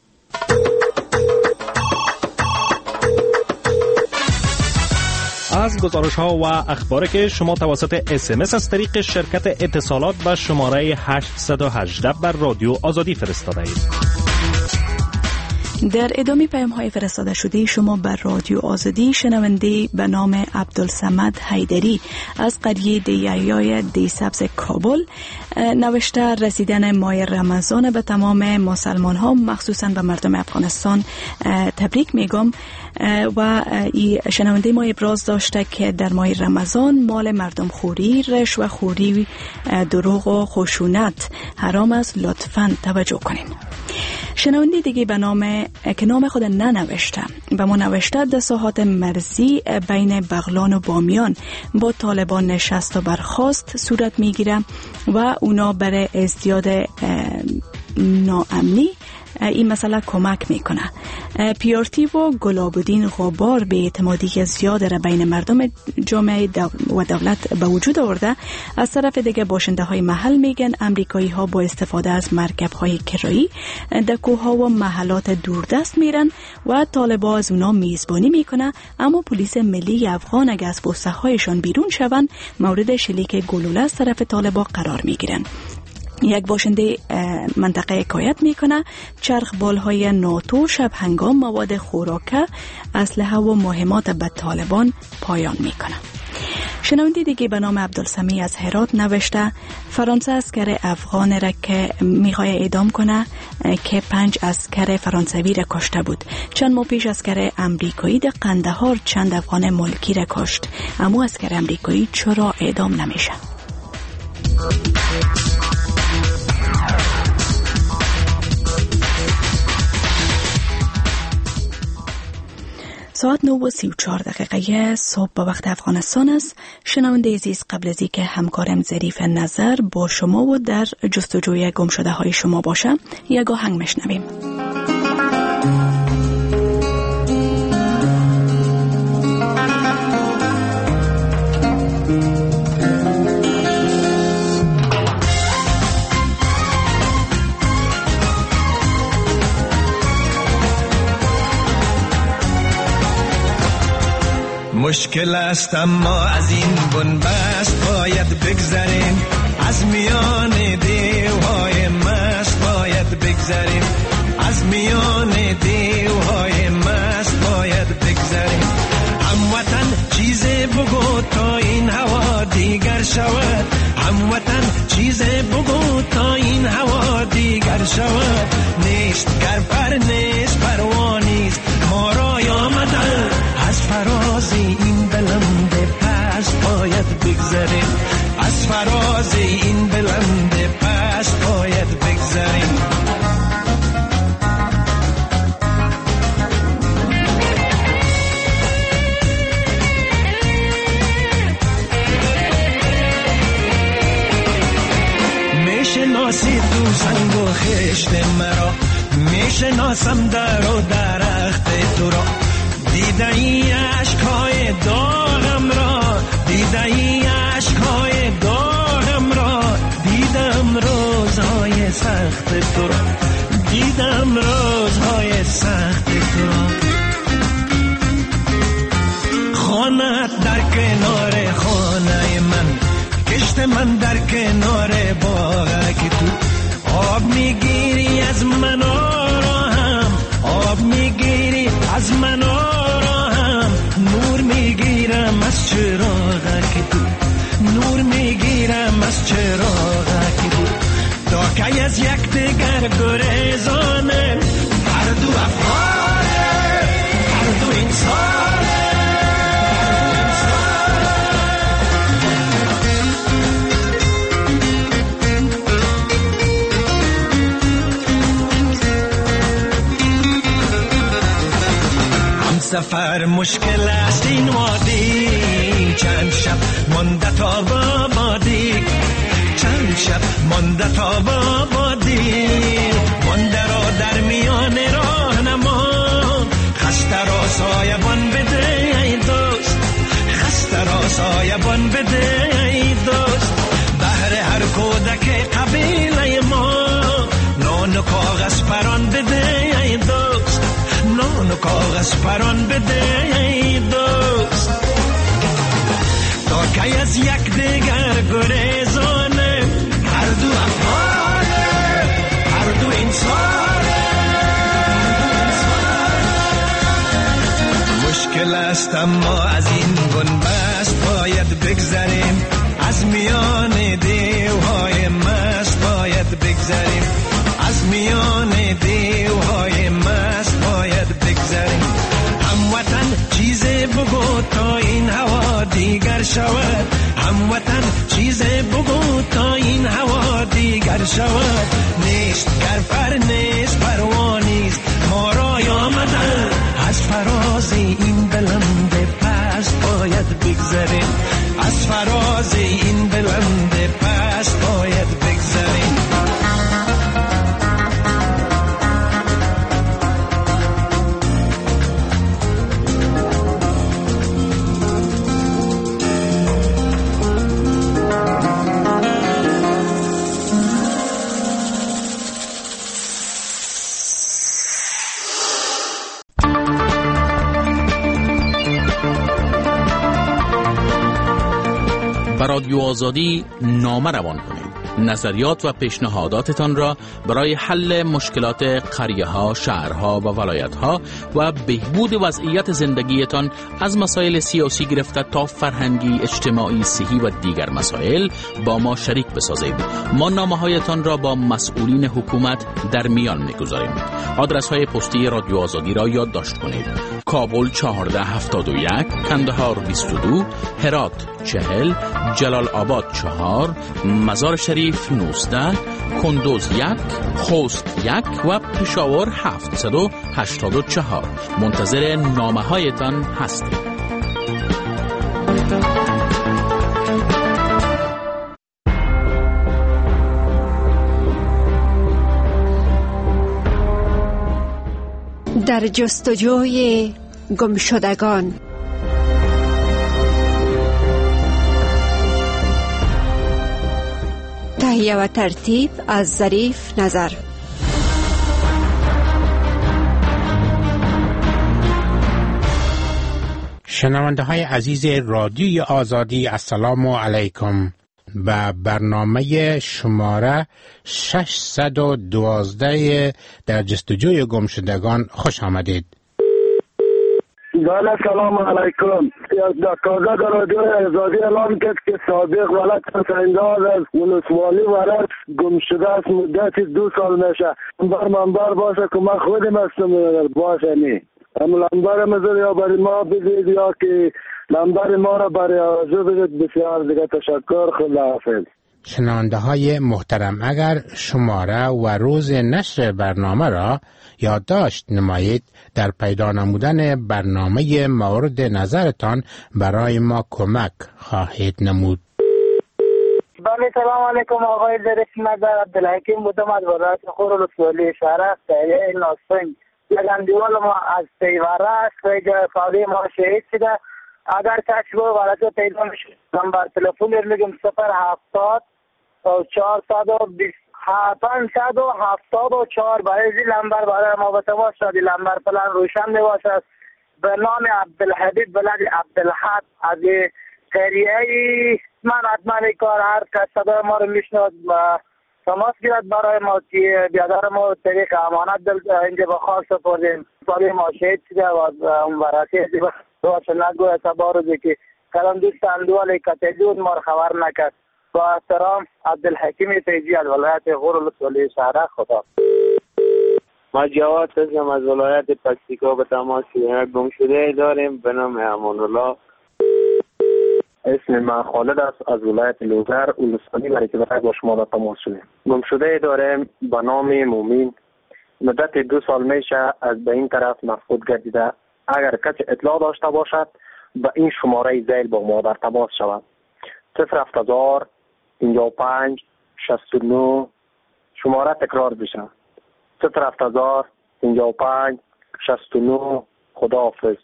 از گزارش ها و اخباری که شما توسط اس ام اس از طریق شرکت اتصالات به شماره هشت یک هشت بر رادیو آزادی فرستاده اید. در ادامه پیام های فرستاده شده شما بر رادیو آزادی، شنونده به نام عبدالصمد حیدری از قریه دیایای دی سبز کابل نوشته رسیدن ماه رمضان به تمام مسلمان ها مخصوصا به مردم افغانستان تبریک میگم. و شنونده ما ابراز داشته که در ماه رمضان مال مردم خوری، رشوه خوری، دروغ و خشونت حرام است، لطفاً توجه کنین. شنونده دیگه به نام که نام خود ننوشته به ما نوشته در ساحات مرزی بین بغلان و بامیان با طالبان نشست و برخاست صورت میگیره و اونا برای ازدیاد ناامنی این مسئله کمک میکنه. پیارتی و گلابودین غبار به اعتمادی زیاد را بین مردم جامعه و دولت به وجود آورده. از طرف دیگه باشنده های محل میگن امریکایی ها با استفاده از مرکب های کرایی در کوه ها و محلات دوردست میرن و طالبا از اونا میزبانی میکنه، اما پلیس ملی افغان اگه از بوسه هایشان بیرون شون مورد شلیک گلوله از طرف طالبا قرار میگیرن. یک باشنده منطقه حکایت میکنه چرخ بالهای ناتو شب هنگام مواد خوراکه، اسلحه و مهمات به طالبان پایان میکنه. شنونده دیگه به نام عبدالسمی از هرات نوشته فرانسه اسکر افغان را که میخواد اعدام کنه که پنج اسکر فرانسوی را کشته بود. چند ماه پیش اسکر امریکایی در قندهار چند افغان ملکی را کشت، اما اسکر امریکایی چرا اعدام نمیشه؟ ساعت نه و سی و چهار دقیقه صبح به وقت افغانستان است. شنونده عزیز، قبل از اینکه همکارم ظریف نظر با شما و در جستجوی گم شده های شما باشه، یک آهنگ میشنویم. مشکل است اما از این بنبست باید بگذریم، از میان دیوهای بگذریم، از میان دیوهای مست باید بگذریم. هموطن چیزی بگو تا این هوا دیگر شود، هموطن چیزی بگو تا این هوا دیگر شود. نیست گر پر نیست پروانیست ما را آمدن، از فراز این بلند پست باید بگذریم، از فراز این بلند پست باید بگذریم. میشناسی تو سنگ و خشت مرا، میشناسم در و درخت تو را. دیده ای عشقهای داغم را، دیده ای عشقهای داغم را. دیدم روزهای سخت تو را، دیدم روزهای سخت تو را. خانت در کنار خانه من، کشت من در کنار باغ که تو. آب میگیری از من آراهم، آب میگیری از من آراهم. نور میگیرم از چراغ که تو، نور میگیرم از چراغ که تو. تا که از یک دیگر گریزانه، هر دو افغانه، هر دو انسانه. سفر مشکل است این وادی، چند شب مانده تا بابادی، چند شب مانده تا بابادی. مانده را در میان راه نما، خسته را سایبان بده ای دوست، خسته را سایبان بده ای دوست. بهر هر کودک قبیله ما، نان و کاغذ پران بده ای دوست، نان و کاغذ پران بده ای دوست. تا که از یک دیگر گریزانه، هر دو افغانه، هر دو انسانه. مشکل است اما از این بنبست باید بگذریم، از میان دیوهای مست باید بگذریم، از میان دیوهای مست باید بگذریم. هموطن چیزی بگو تا این هوا دیگر شود، هموطن چیزی بگو تا این هوا دیگر شود. نیست گر پر نیست پروانیست ما را آمدن، از فراز این بلند پست باید بگذریم، از فراز این بلند پست باید بگذریم. رادیو آزادی نامه روان کنید. نظریات و پیشنهاداتتان را برای حل مشکلات قریه ها، شهرها و ولایت ها و بهبود وضعیت زندگیتان از مسائل سیاسی گرفته تا فرهنگی، اجتماعی، صحی و دیگر مسائل با ما شریک بسازید. ما نامه هایتان را با مسئولین حکومت در میان میگذاریم. آدرس های پستی رادیو آزادی را یادداشت کنید: کابل چهارده هفتاد و یک، کندهار بیست و دو، هرات چهل، جلال آباد چهار، مزار شریف نوزده، کندوز یک، خوست یک و پشاور هفتصد و هشتاد و چهار. منتظر نامه هایتان هستیم. در جستجوی گمشدگان. تهیه و ترتیب از ظریف نظر. شنونده های عزیز رادیوی آزادی، السلام علیکم. به برنامه شماره ششصد و دوازده در جستجوی گمشدگان خوش آمدید. بله سلام علیکم. در تازه در رادیو آزادی اعلام کرد که صادق ولد حسینداز از ولسوالی ولد گم شده است، مدت دو سال میشه. بر منبر باشه که من خودم هستم باشه نی اما لنبر مزر یا برای ما بزید یا که لنبر ما را برای آرزو بزید. بسیار دیگه تشکر، خداحافظ. شنونده های محترم، اگر شماره و روز نشر برنامه را یادداشت نمایید در پیدا نمودن برنامه مورد نظرتان برای ما کمک خواهید نمود. بله سلام علیکم آقای ظریف. نظر عبدالحکیم بودم از ولایت خور ولسوالی شهر سایه ناسنگ. لگن دیوال ما از سیواره است و جای فاوی ما شهید شده. اگر کسی با ولایت پیدا میشه نمبر تلفن میگم صفر هفتاد و چهارصد و بیست پانصد و هفتاد و چهار. برای این نمبر برای ما به تماس شد. نمبر پلان روشن میباشد. به نام عبدالحبیب بلد عبدالحق از قریه من حتما کار هر کس صدای ما رو میشنود تماس گیرد برای ما که بیادر ما طریق امانت دل اینجا به خواست سپردیم. سالی ما شهید شده و اون براتی باشه نگوه سبا روزی که کلم دوست اندوالی کتجود ما رو خبر نکرد. با احترام عبدالحکیم فیضی از ولایت غور ولسوالی شهر. خدا. ما جواد هستم از ولایت پکتیکا. به تماس گم شده داریم به نام امان الله. اسم من خالد است از ولایت لوگر ولسوالی برای که برای با شما تماس شدیم. گم شده داریم به نام مومین. مدت دو سال میشه از به این طرف مفقود گردیده. اگر کسی اطلاع داشته باشد به این شماره زیل با ما در تماس شود. صفر هفت هزار پنجاه و پنج شصت و نه. شماره تکرار بشه. صفر هفت هزار پنجاه و پنج شصت و نه. خداحافظ.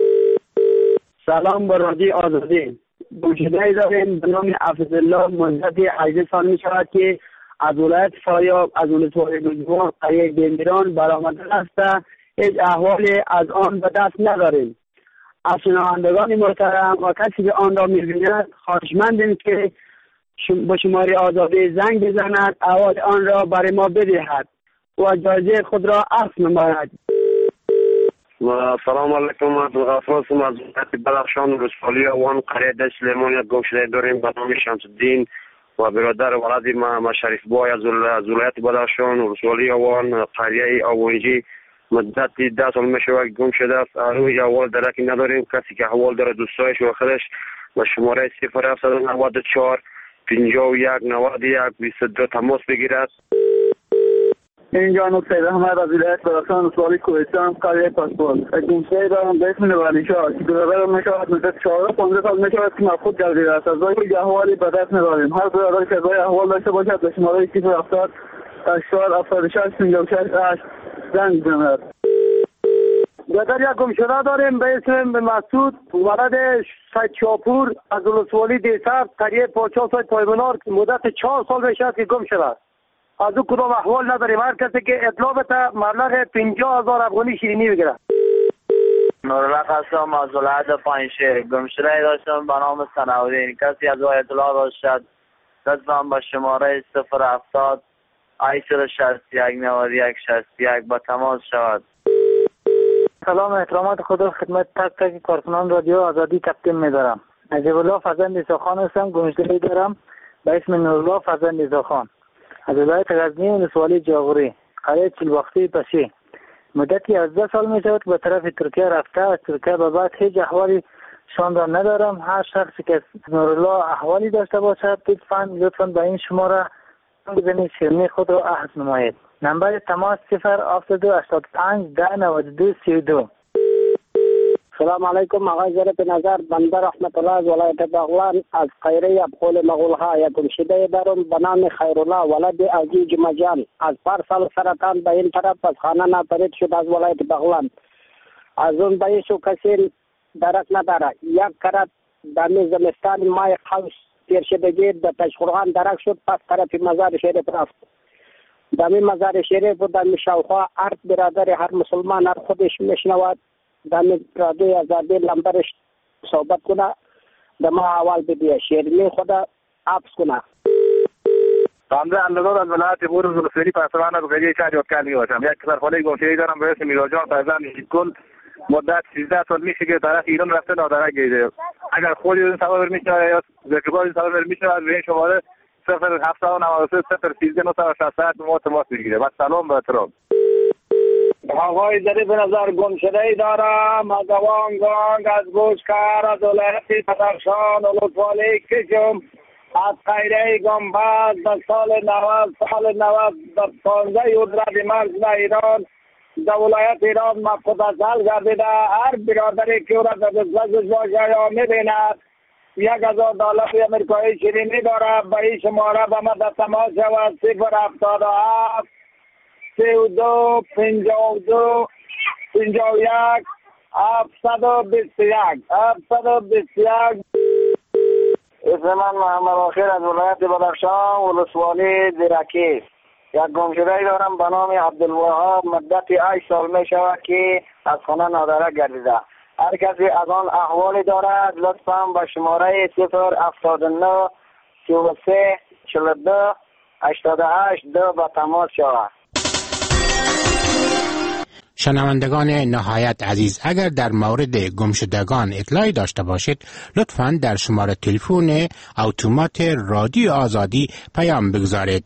سلام به رادیو آزادی. گمشده داریم به نام حفظالله. مدت هجده سال می شود که از ولایت فاریاب از ولسوالی گوجوان قریه گندران برآمده است. هیچ احوالی از آن به دست نداریم. از شنوندگان محترم و کسی که آن را می‌بیند خواهشمندیم که با شماره آزادی زنگ بزند، احوال آن را برای ما بدهد و جایزه خود را عفو نماید. و سلام علیکم. عبدالغفار هستم از ولایت بدخشان ولسوالی اوان قریه دشت لیمونیت. گم شده داریم به نام شمس الدین و برادر ولدی ما شریف بای از ولایت بدخشان ولسوالی اوان قریه اوانجی. مدت ده سال میشه گم شده است. روی احوال درکی نداریم. کسی که احوال داره دوستایش و خودش با شماره صفر هفتصد و نود و چهار پنجاه و یک نود و یک بیست و دو تماس بگیرد. اینجا نقطه رحمت از ولایت بدخشان ولسوالی کوهستان قریه پاسپورت. گمشده دارم به اسم ولیشاه که برادر میشود مدت چهارده پانزده سال میشود که مفقود گردیده است. از روی احوالی به دست نداریم. هر برادر که روی احوال داشته باشد به شماره صفر هفتاد هشتاد هفتاد و شش پنجاه و شش هشت زنگ بزند. برادر یک گمشده داریم به اسم مسعود ولد سید شاپور از ولسوالی دیسر قریه پاچا سید پایمنار. مدت چهار سال میشه که گم شده است. از او کدام احوال نداریم. هر کسی که اطلاع بده مبلغ پنجاه هزار افغانی شیرینی بگیره. نورالله هستم از ولایت پنجشیر. گم شده داشتم به نام صنعالدین. کسی از او اطلاع داشت لطفاً به شماره صفر هفتاد هشتصد و شصت و یک نود و یک شصت و یک با تماس شود. سلام احترامات خدا خدمت تک تک کارکنان رادیو آزادی تقدیم می‌دارم. نجیب الله فرزند ایساخان هستم. گمشدگی دارم به اسم نورالله فرزند ایساخان از ولایت غزنی ولسوالی جاغوری قریه چلباختی پشی. مدتی یازده سال می‌شود به طرف ترکیه رفته. از ترکیه به بعد هیچ احوالی شان را ندارم. هر شخصی که نورالله احوالی داشته باشد لطفاً لطفاً به این شماره بزنید شیرینی خود را عهد نمایید. نمبر تماس صفر هفتاد و هشتاد و پنج ده نود و دو سی و دو. سلام علیکم آقای ظریف نظر. بنده رحمت الله از ولایت بغلان از قیره ابخول مغولها. یک گمشده دارم به نام خیرالله ولد عزیز جمجان از پارسال سرطان به این طرف از خانه ناپدید شد از ولایت بغلان. از اون بایشو کسی درک نداره. یک کرد دمی زمستان مای خوش تیر شدگی در تشخورغان درک شد. پس طرف مزار شریف رفت. دمی مزار شریف و دمی شاوخوا هر برادر هر مسلمان هر خودش میشنود. دمی رادیو آزادی لمبرش صحبت کنه دما اول بدیه شیرینی خدا حبس کنه. حمزه اندازاد از ولایت غور ولسوالی پاسبان بقیه شهر یادکار می باشم. یک سرخانه گمشدگی دارم به اسم میرجان فرزند شیدگل. مدت سیزده سال میشه که طرف ایران رفته نادرک گیره. اگر خودی این سوال میشه یا ذکرگاه این سوال میشه از این شماره صفر هفت و نود و سه صفر سیزده نه و شصت ما تماس بگیره. و سلام به احترام. آقای ظریف نظر گمشده‌ای دارم از وانگانگ از گوشکر از ولایت بدخشان ولسوالی کشم از قیره گنبد به سال نود سال نود به پانزده اردرد مرز ایران در ولایت ایران مفقودازل گردیده. هر برادری که او را در دسترسش باشه یا میبیند یک هزار دلار امریکایی شیرینی داره. به این شماره به ما تماس شود صفر هفتاد و هفت سی و دو پنجاه و دو پنجاه و یک هفتصد و بیست و یک هفتصد و بیست و یک. اسم من محمد آخر از ولایت بدخشان ولسوالی درکی. یک گمشده‌ای دارم به نام عبدالوهاب. مدت هشت سال می شود که از خانه نادرک گردیده. هر کسی از آن احوالی دارد لطفاً به شماره صفر هفتاد و نه سی و سه چهل و دو هشتاد و هشت دو به تماس شود. شنوندگان نهایت عزیز، اگر در مورد گمشدگان اطلاعی داشته باشید لطفاً در شماره تلفن اتومات رادیو آزادی پیام بگذارید.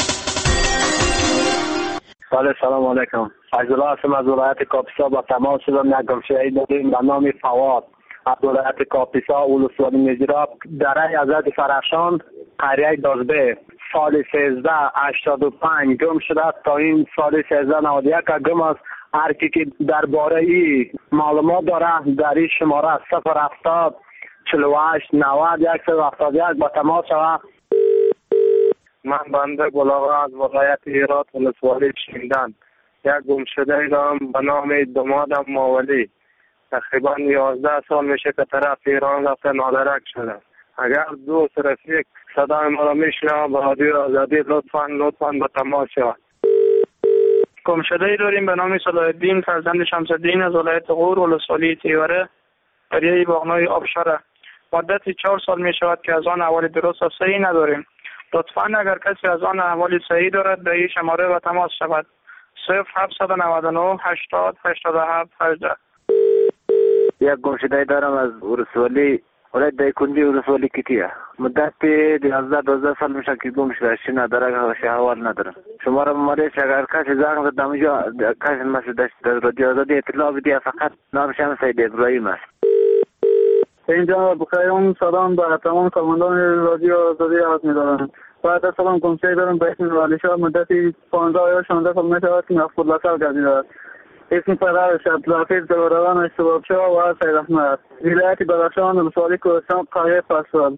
سلام علیکم. عبدالله هستم از ولایت کاپیسا. با تماس شدم یک گمشده‌ای داریم به نام فواد از ولایت کاپیسا ولسوالی میرجراب دره حضرت فرخشان قریه دازبه. سال سیزده هشتاد و پنج گم شده تا این سال سیزده نود و یک گم است. هر کی که درباره ای معلومات داره در این شماره صفر هفتاد چهل و هشت نود صد و هفتاد و یک با تماس شود. من بنده گلاغا از ولایت هرات ولسوالی شیندان. یک گمشده‌ای دارم به نام دمادم ماولی. تقریبا یازده سال میشه که طرف ایران رفته نادرک شده. اگر دوست رفیق صدای ما را میشنوه به رادیو آزادی لطفاً لطفاً به تماس شود. گمشده‌ای داریم به نام صلاح‌الدین فرزند شمس‌الدین از ولایت غور ولسوالی تیوره قریه باغنوی آبشاره. مدت چهار سال می شود که از آن احوال درست و صحیح نداریم. لطفاً اگر کسی از آن احوال صحیح دارد به این شماره و تماس شود. صفر هفتصد و نود و نه هشتاد هشتاد و هفت هجده. یک گمشده‌ای دارم از ولسوالی ولایت دایکنډي ولسوالی کیتیه. مدت یازده دوازده سال میشه که گم شده. شی نداره و احوال نداره. شماره ممارش اگر کسی زنگ زد دمیجا کسی مسعود در رادیو آزادی اطلاع بدید. فقط نامشم سید ابراهیم است. اینجا بخیرم سلام به تمام کارمندان رادیو آزادی عرض می‌دارم. بعد از سلام گمشده‌ای دارم به اسم والیشا. مدتی پانزده یا شانزده سال میشود که مفقودالعقل گردیده است. اسم پدرش عبدالحفیظ زبردوان اشتبابشاه و سید احمد. ولایت بدخشان ولسوالی کوهستان قریه فصل.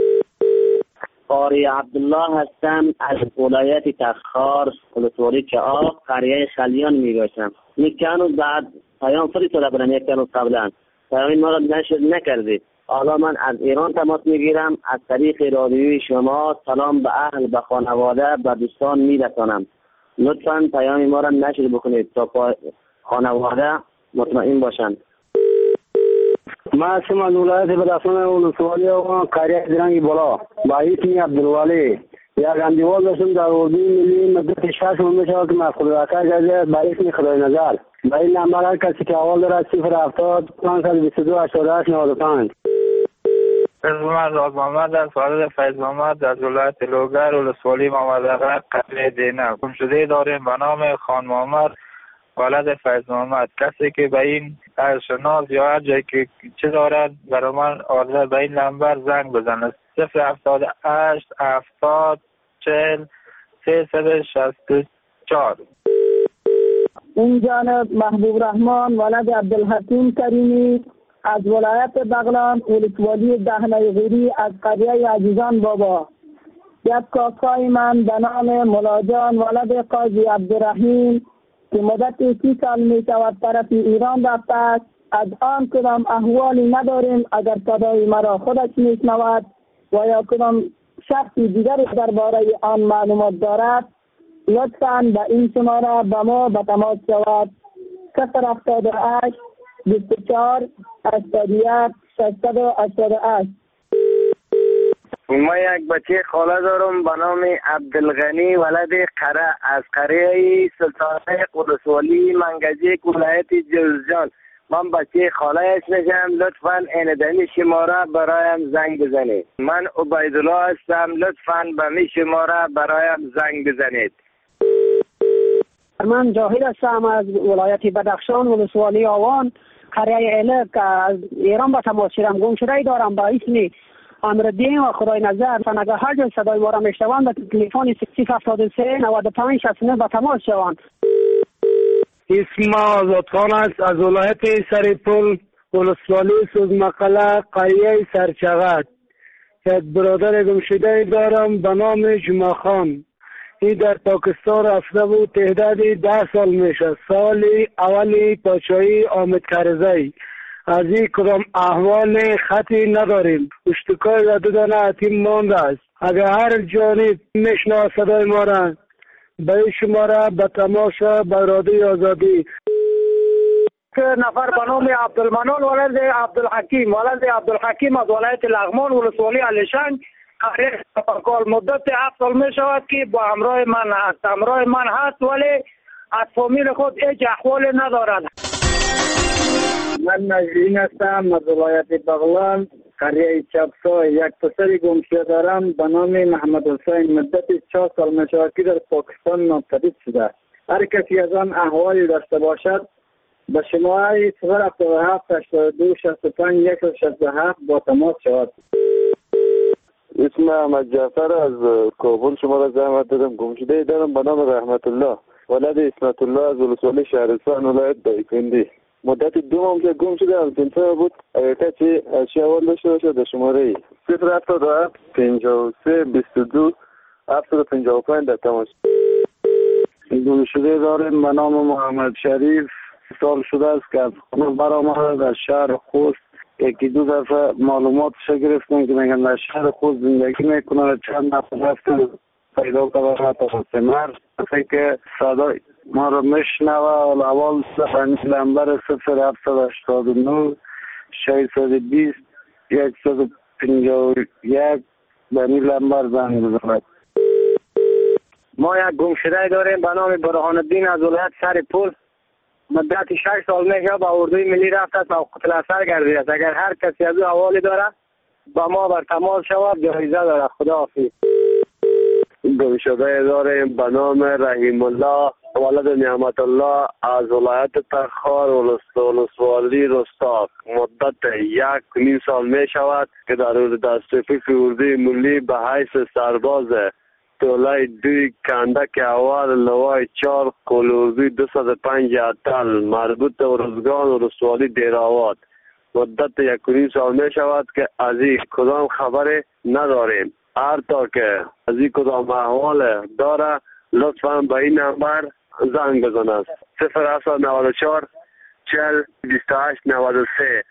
قاری عبدالله هستم از ولایت تخار ولسوالی چهار قریه خلیان میباشم. میکنم بعد پیام فرستاده بودم یک روز قبلا. پیام ما را نشر نکردید. حالا من از ایران تماس میگیرم. از طریق رادیوی شما سلام به اهل به خانواده به دوستان میرسانم. لطفاً پیام ما را نشر بکنید تا خانواده مطمئن باشند. ما هستم از ولایت بدخشان ولسوالی و قریه درنگ بالا با اسم عبدالولی. یک اندیوال داشتم در اردوی ملی. مدت شش ماه میشود که مفقودالعقل گردیده با اسم خدای نظر. با این نمبر هر کسی که احوال دارد صفر هفتاد پانصد و بیست و دو هشتاد و هشت نود و پنج. اسم من راز محمد است. والد فیض محمد از ولایت لوگر ولسوالی محمدآقا قریه دینه. گمشده‌ای داریم به نام خان محمد والد فیض محمد. کسی که به این شناس یا هر جایی که چه دارد برای من آرزه به این نمبر زنگ بزنه. صفر هفتاد هشت هفتاد چهل سیصد شصت و چهار. این جانب محبوب رحمان ولد عبدالحکیم کریمی از ولایت بغلان ولسوالی دهنه غیری از قریه عزیزان بابا. یک کاکای من به نام ملاجان ولد قاضی عبدالرحیم که مدت سی سال می شود طرف ایران رفته است. از آن کدام احوالی نداریم. اگر صدای مرا خودش می شنود و یا کدام شخصی دیگری درباره آن معلومات دارد لطفاً به این شماره به ما به تماس شود. صفر هفتاد و هشت بیست و چهار هشتاد و یک ششصد و هشتاد و هشت. ما یک بچه خاله دارم به نام عبدالغنی ولد قره از قریه سلطانه قدسوالی منگجیک ولایت جوزجان. من بچه خالهش میشم، لطفاً این شماره برایم زنگ بزنید. من عبیدالله هستم، لطفاً به می شماره برایم زنگ بزنید. من جاهد هستم از ولایت بدخشان ولسوالی آوان قریه الک از ایران به تماس شدم. گم شده دارم با اسم امرالدین و خدای نظر سنگه هر جا صدای ما را میشنوند به تلفن صفر هفتاد و سه نود و پنج شصت و نه به تماس شوند. اسم آزادخان است از ولایت سریپل ولسوالی سوزمقله قریه سرچغت. یک برادر گمشده دارم به نام جمعه خان. این در پاکستان رفته بود، تعدادی ده سال میشه. سالی اولی پاچایی آمد کرزی. از این کدام احوال خطی نداریم. اشتکای و دو دانه حتیم مانده است. اگر هر جانب میشنوه صدای ما را به شماره به تماشا به رادیوی آزادی. نفر به نام عبدالمنان ولد عبدالحکیم ولد عبدالحکیم از ولایت لغمان ولسوالی علیشنگ قریه سپرکال. مدت هفت سال می شود که با همراه من هست. همراه من هست ولی از فامیل خود هیچ احوال ندارد. من نجرین هستم از ولایت بغلان قریه چپسا. یک پسر گمشده دارم به نام محمد حسین. مدت چهار سال می شود که در پاکستان ناپدید شده. هر کسی از آن احوالی داشته باشد به شماره صفر هفتاد و هفت هشتاد و دو شصت و پنج صفر شصت و هفت با تماس شود. اسم احمد جعفر از کابل شما را زحمت دادم. گمشده دارم به نام رحمت الله ولد اسمت الله از ولسوالی شهرستان ولایت دایکنډي. مدت دو ماه که گم شده از تلفن بود. اگر کسی اشیاء داشته باشه در شماره صفر هفتاد و هفت پنجاه و سه بیست و دو هفتاد و پنجاه و پنج در تماس. گمشده داریم به نام محمد شریف. سال شده است که از خانه برآمده در شهر خوست. یکی دو دفعه معلوماتش گرفتم که میگن در شهر خوست زندگی میکنه. چند نفر رفتن پیدا کردن تا سمر که صدای ما رو میشنوه. اول لمبر صفر هفتصد هشتاد و نه ششصد و بیست صد و پنجاه و یک به این لمبر زنگ بزند. ما یک گمشده داریم به نام برهان الدین از ولایت سرپل. مدت شش سال میشه با اردوی ملی رفت است موقوف الاثر گردیده است. اگر هر کسی از او حوالی داره با ما بر تماس شود جایزه داره. خداحافظ. گمشده داریم به نام رحیم الله ولد نعمت الله از ولایت تخار ولسوالی رستاق. مدت یک نیم سال می شود که در دسترسی اردوی ملی به حیث سرباز تولای دوی کندک اول لوای چار کلوزی دو صد و پنج اتل مربوط به ارزگان و رسوالی دیراوات. مدت یک نیم سال می شود که از این کدام خبر نداریم. هر تا که از این کدام احوال داره لطفاً به این نمبر زنگ بزند. صفر هفتصد و نود و چهار چهل بیست و هشت نود و سه.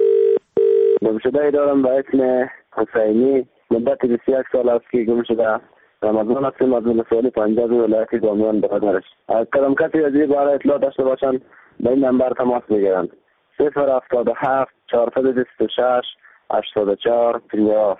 گمشده دارم به اسم حسینی. مدت بیست و یک سال است که گمشده. رمضان هستیم از ولسوالی پنجاب ولایت بامیان برادرش. از کدام کسی از این باره اطلاع داشته باشند به این نمبر تماس بگیرند. صفر هفتاد و هفت چهارصد و بیست و شش هشتاد و چهار پنجاه.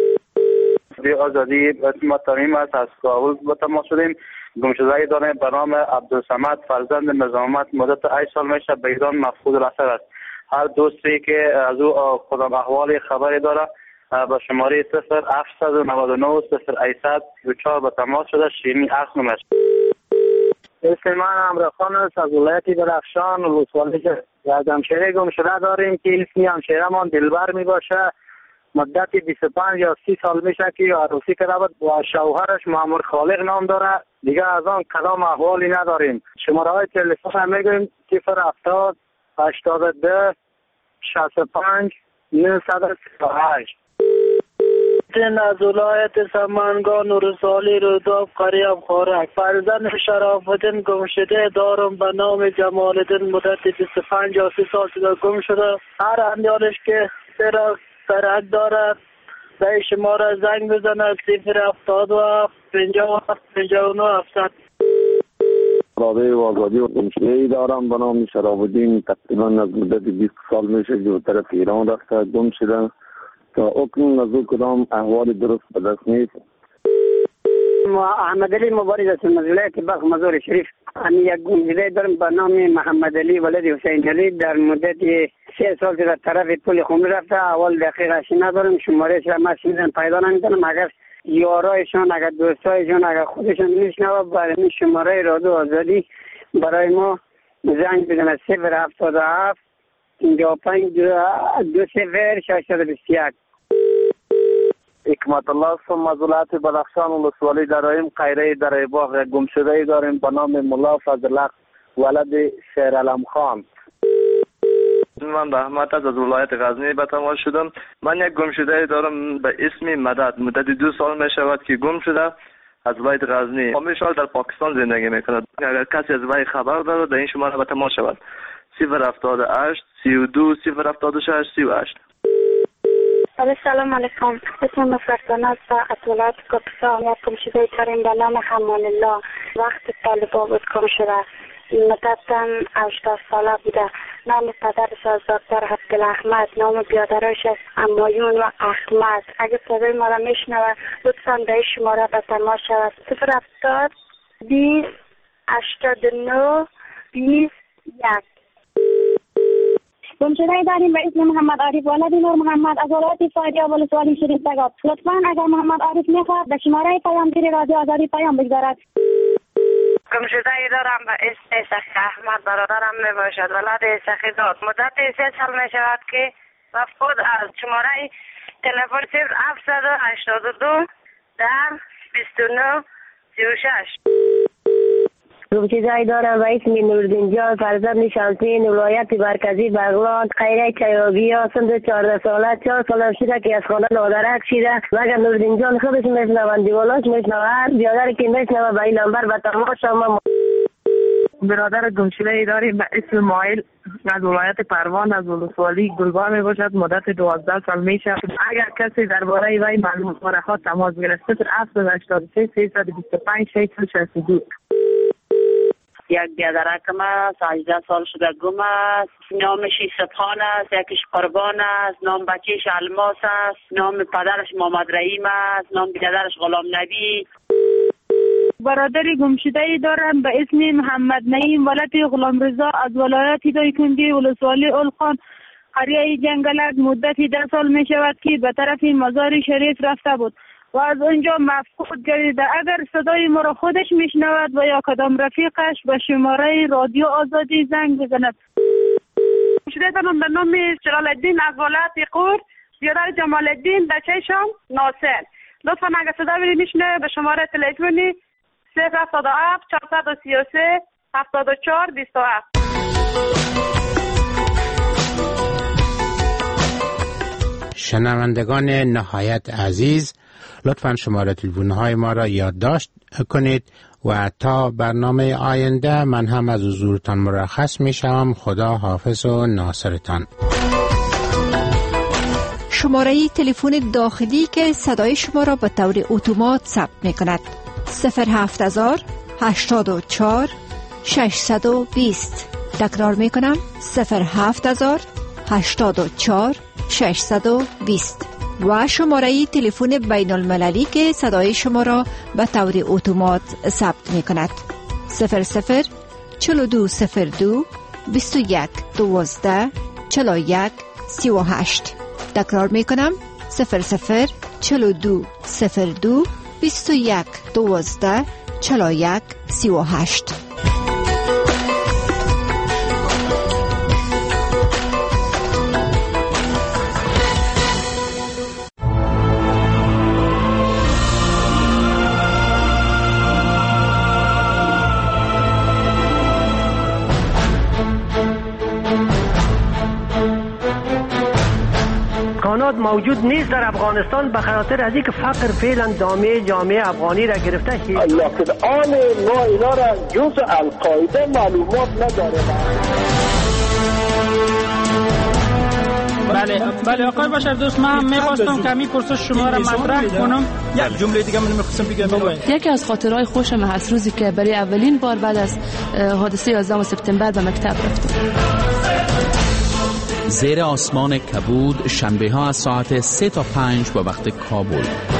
آزادی ما ترمیم است از کابل با تماس شدیم. گمشده داریم به نام عبدالصمد فرزند نظام آمد. مدت هشت سال میشه به ایران مفقود الاثر است. هر دوستی که از او خودم احوال خبری داره با شماره صفر هفتصد و نود و نه صفر هشتصد و چهار به تماس شده. شیرینی اخ نمش. اسم من امرخان است از ولایت بدخشان ولسوالی از همشهره گمشده داریم که اسمی همشهرهمان دلبر می باشه. مدت بیست و پنج یا سی سال میشه که عروسی کرده بود و شوهرش محمد خالق نام داره. دیگه از آن کدام احوالی نداریم. شماره های تلفن هم میگویم صفر هفتاد هشتاد و دو شصت و پنج نهصد و سی و هشت. از ولایت سمنگان و رسالی روداب قریب خورک. فرزند شرف الدین گمشده دارم به نام جمال الدین. مدت بیست و پنج یا سی سال شده گم شده. هر اندیالش که سرک سرک دارد به شماره زنگ بزند. صفر هفتاد و هفت پنجاه و هفت پنجاه و نه هفتصد. رادیوی آزادی و گمشده‌ای دارم به نام شرف الدین. تقریبا از مدت بیست سال میشه که به طرف ایران رفته گم شده. تا اکنون از او کدام احوال درست به دست نیست. احمد علی مبارز از ولایت بلخ مزار شریف. امی یک گمشده دارم به نام محمد علی ولد حسین علی در مدت سه سال که در طرف پل خمری رفته. اول دقیقش ندارم، شمارهش را مشینم پیدا نمیکنم. اگر یارایشان، اگر دوستایشان، اگر خودشان میشنوه برای این شماره رادیو آزادی برای ما زنگ بزنه. صفر هفتاد و هفت اینجا پنج دو صفر ششصد و بیست و یک. حکمت الله هستم از ولایت بدخشان ولسوالی درایم قیره در باغ. گمشده داریم به نام ملا فضل ولد شیر علم خان. من رحمت از ولایت غزنی به تماس شدم. من یک گمشده دارم به اسم مدد. مدت دو سال می شود که گم شده از ولایت غزنی. همیشه در پاکستان زندگی میکند. اگر کسی از وی خبر دارد در این شماره به تماس شود. صفر هفتاد و هشت سی و دو صفر هفتاد و شش سی و هشت. سلام علیکم. اسمم فرزانه است از ولایت کپسان. یک گمشده داریم به نام حمان الله. وقت طالبا بود گم شده. مدتاً هشتاد ساله بوده. نام پدرش از دکتر عبدال احمد، نام بیادرش از امایون و احمد. اگه صدای ما را میشنوه لطفاً به این شماره به تماس شود. صفر هفتاد بیست هشتاد و نه بیست یک. گمشده داریم به اسم محمد عارف ولد نور محمد از ولایت فاریاب ولسوالی شریف تگاب. لطفاً اگر محمد عارف میخواد به شماره پیامگیر رادیو آزادی پیام بگذارد. گمشده ای دارم به اسم سخی احمد، برادرم می باشد، ولد سخی داد. مدت سه سال می شود که مفقود از شماره تلفن صفر هفتصد و هشتاد و دو ده بیست و نه سی و شش. گمشده ای دارم به اسم نوردین جان فرزند شمسین ولایت مرکزی بغلان قیره چیابی ها. سند چهارده ساله چهار سالم شده که از خانه نادرک شده. مگر نوردین جان خودش میشنوند دیوالاش میشنوه هر بیادر که میشنوه به این نمبر به تماس شما. برادر گمشده ای داریم به اسم مایل از ولایت پروان از ولسوالی گلبار می باشد. مدت دوازده سال می شود. اگر کسی درباره وی معلومات را خواهد تماس بگیرد. صفر هفتصد و هشتاد و سه سیصد و بیست و پنج ششصد و شصت و دو. یک بیادرکم است، هجده سال شده گم است. نامش سبحان است، یکیش قربان است، نام بچهش الماس است، نام پدرش محمد رحیم است، نام بیادرش غلام نبی. برادری گمشده ای دارم به اسم محمد نعیم ولد غلام رضا از ولایت دایکنی ولسوالی اولخان قریه جنگلک. مدتی ده سال می شود که به طرف مزار شریف رفته بود و از اونجا مفقود گردیده. اگر صدای ما را خودش میشنود و یا کدام رفیقش به شماره رادیو آزادی زنگ بزند. گمشده دارم به نام جلال الدین از ولایت قور، بیادر جمال الدین بچه‌شان ناصر. لطفا اگر صدای میشنوه به شماره تلفنی صفر هفتاد و هفت چهارصد و سی و سه هفتاد و چهار بیست و هفت. شنوندگان نهایت عزیز، لطفاً شماره تلفن‌های ما را یادداشت کنید و تا برنامه آینده من هم از حضورتان مرخص می‌شوم. خدا حافظ و ناصرتان. شماره تلفن داخلی که صدای شما را به طور اتومات ثبت می‌کند صفر هفت هزار هشتاد و چهار ششصد و بیست. تکرار می‌کنم صفر هفت هزار هشتاد و چهار ششصد و بیست. و شماره تلفن بین المللی که صدای شما را به طور اتومات ثبت می کند صفر صفر چهل و دو صفر دو بیست و یک دوازده چهل و یک سی و هشت. تکرار می کنم صفر صفر چهل و دو صفر دو بیست و یک دوازده چهل و یک سی و هشت. موجود نیست در افغانستان به خاطر از اینکه فقر فعلا دامه جامعه افغانی را گرفته. لکن آن ما اینا را جز القاعده معلومات نداره. بله بله آقای بشر دوست، من می‌خواستم کمی پرسش شما را مطرح کنم. یک جمله دیگه من می‌خواستم بگم. یکی از خاطرهای خوشم از روزی که برای اولین بار بعد از حادثه یازدهم سپتامبر به مکتب رفتم. زیر آسمان کبود، شنبه ها از ساعت سه تا پنج به وقت کابل.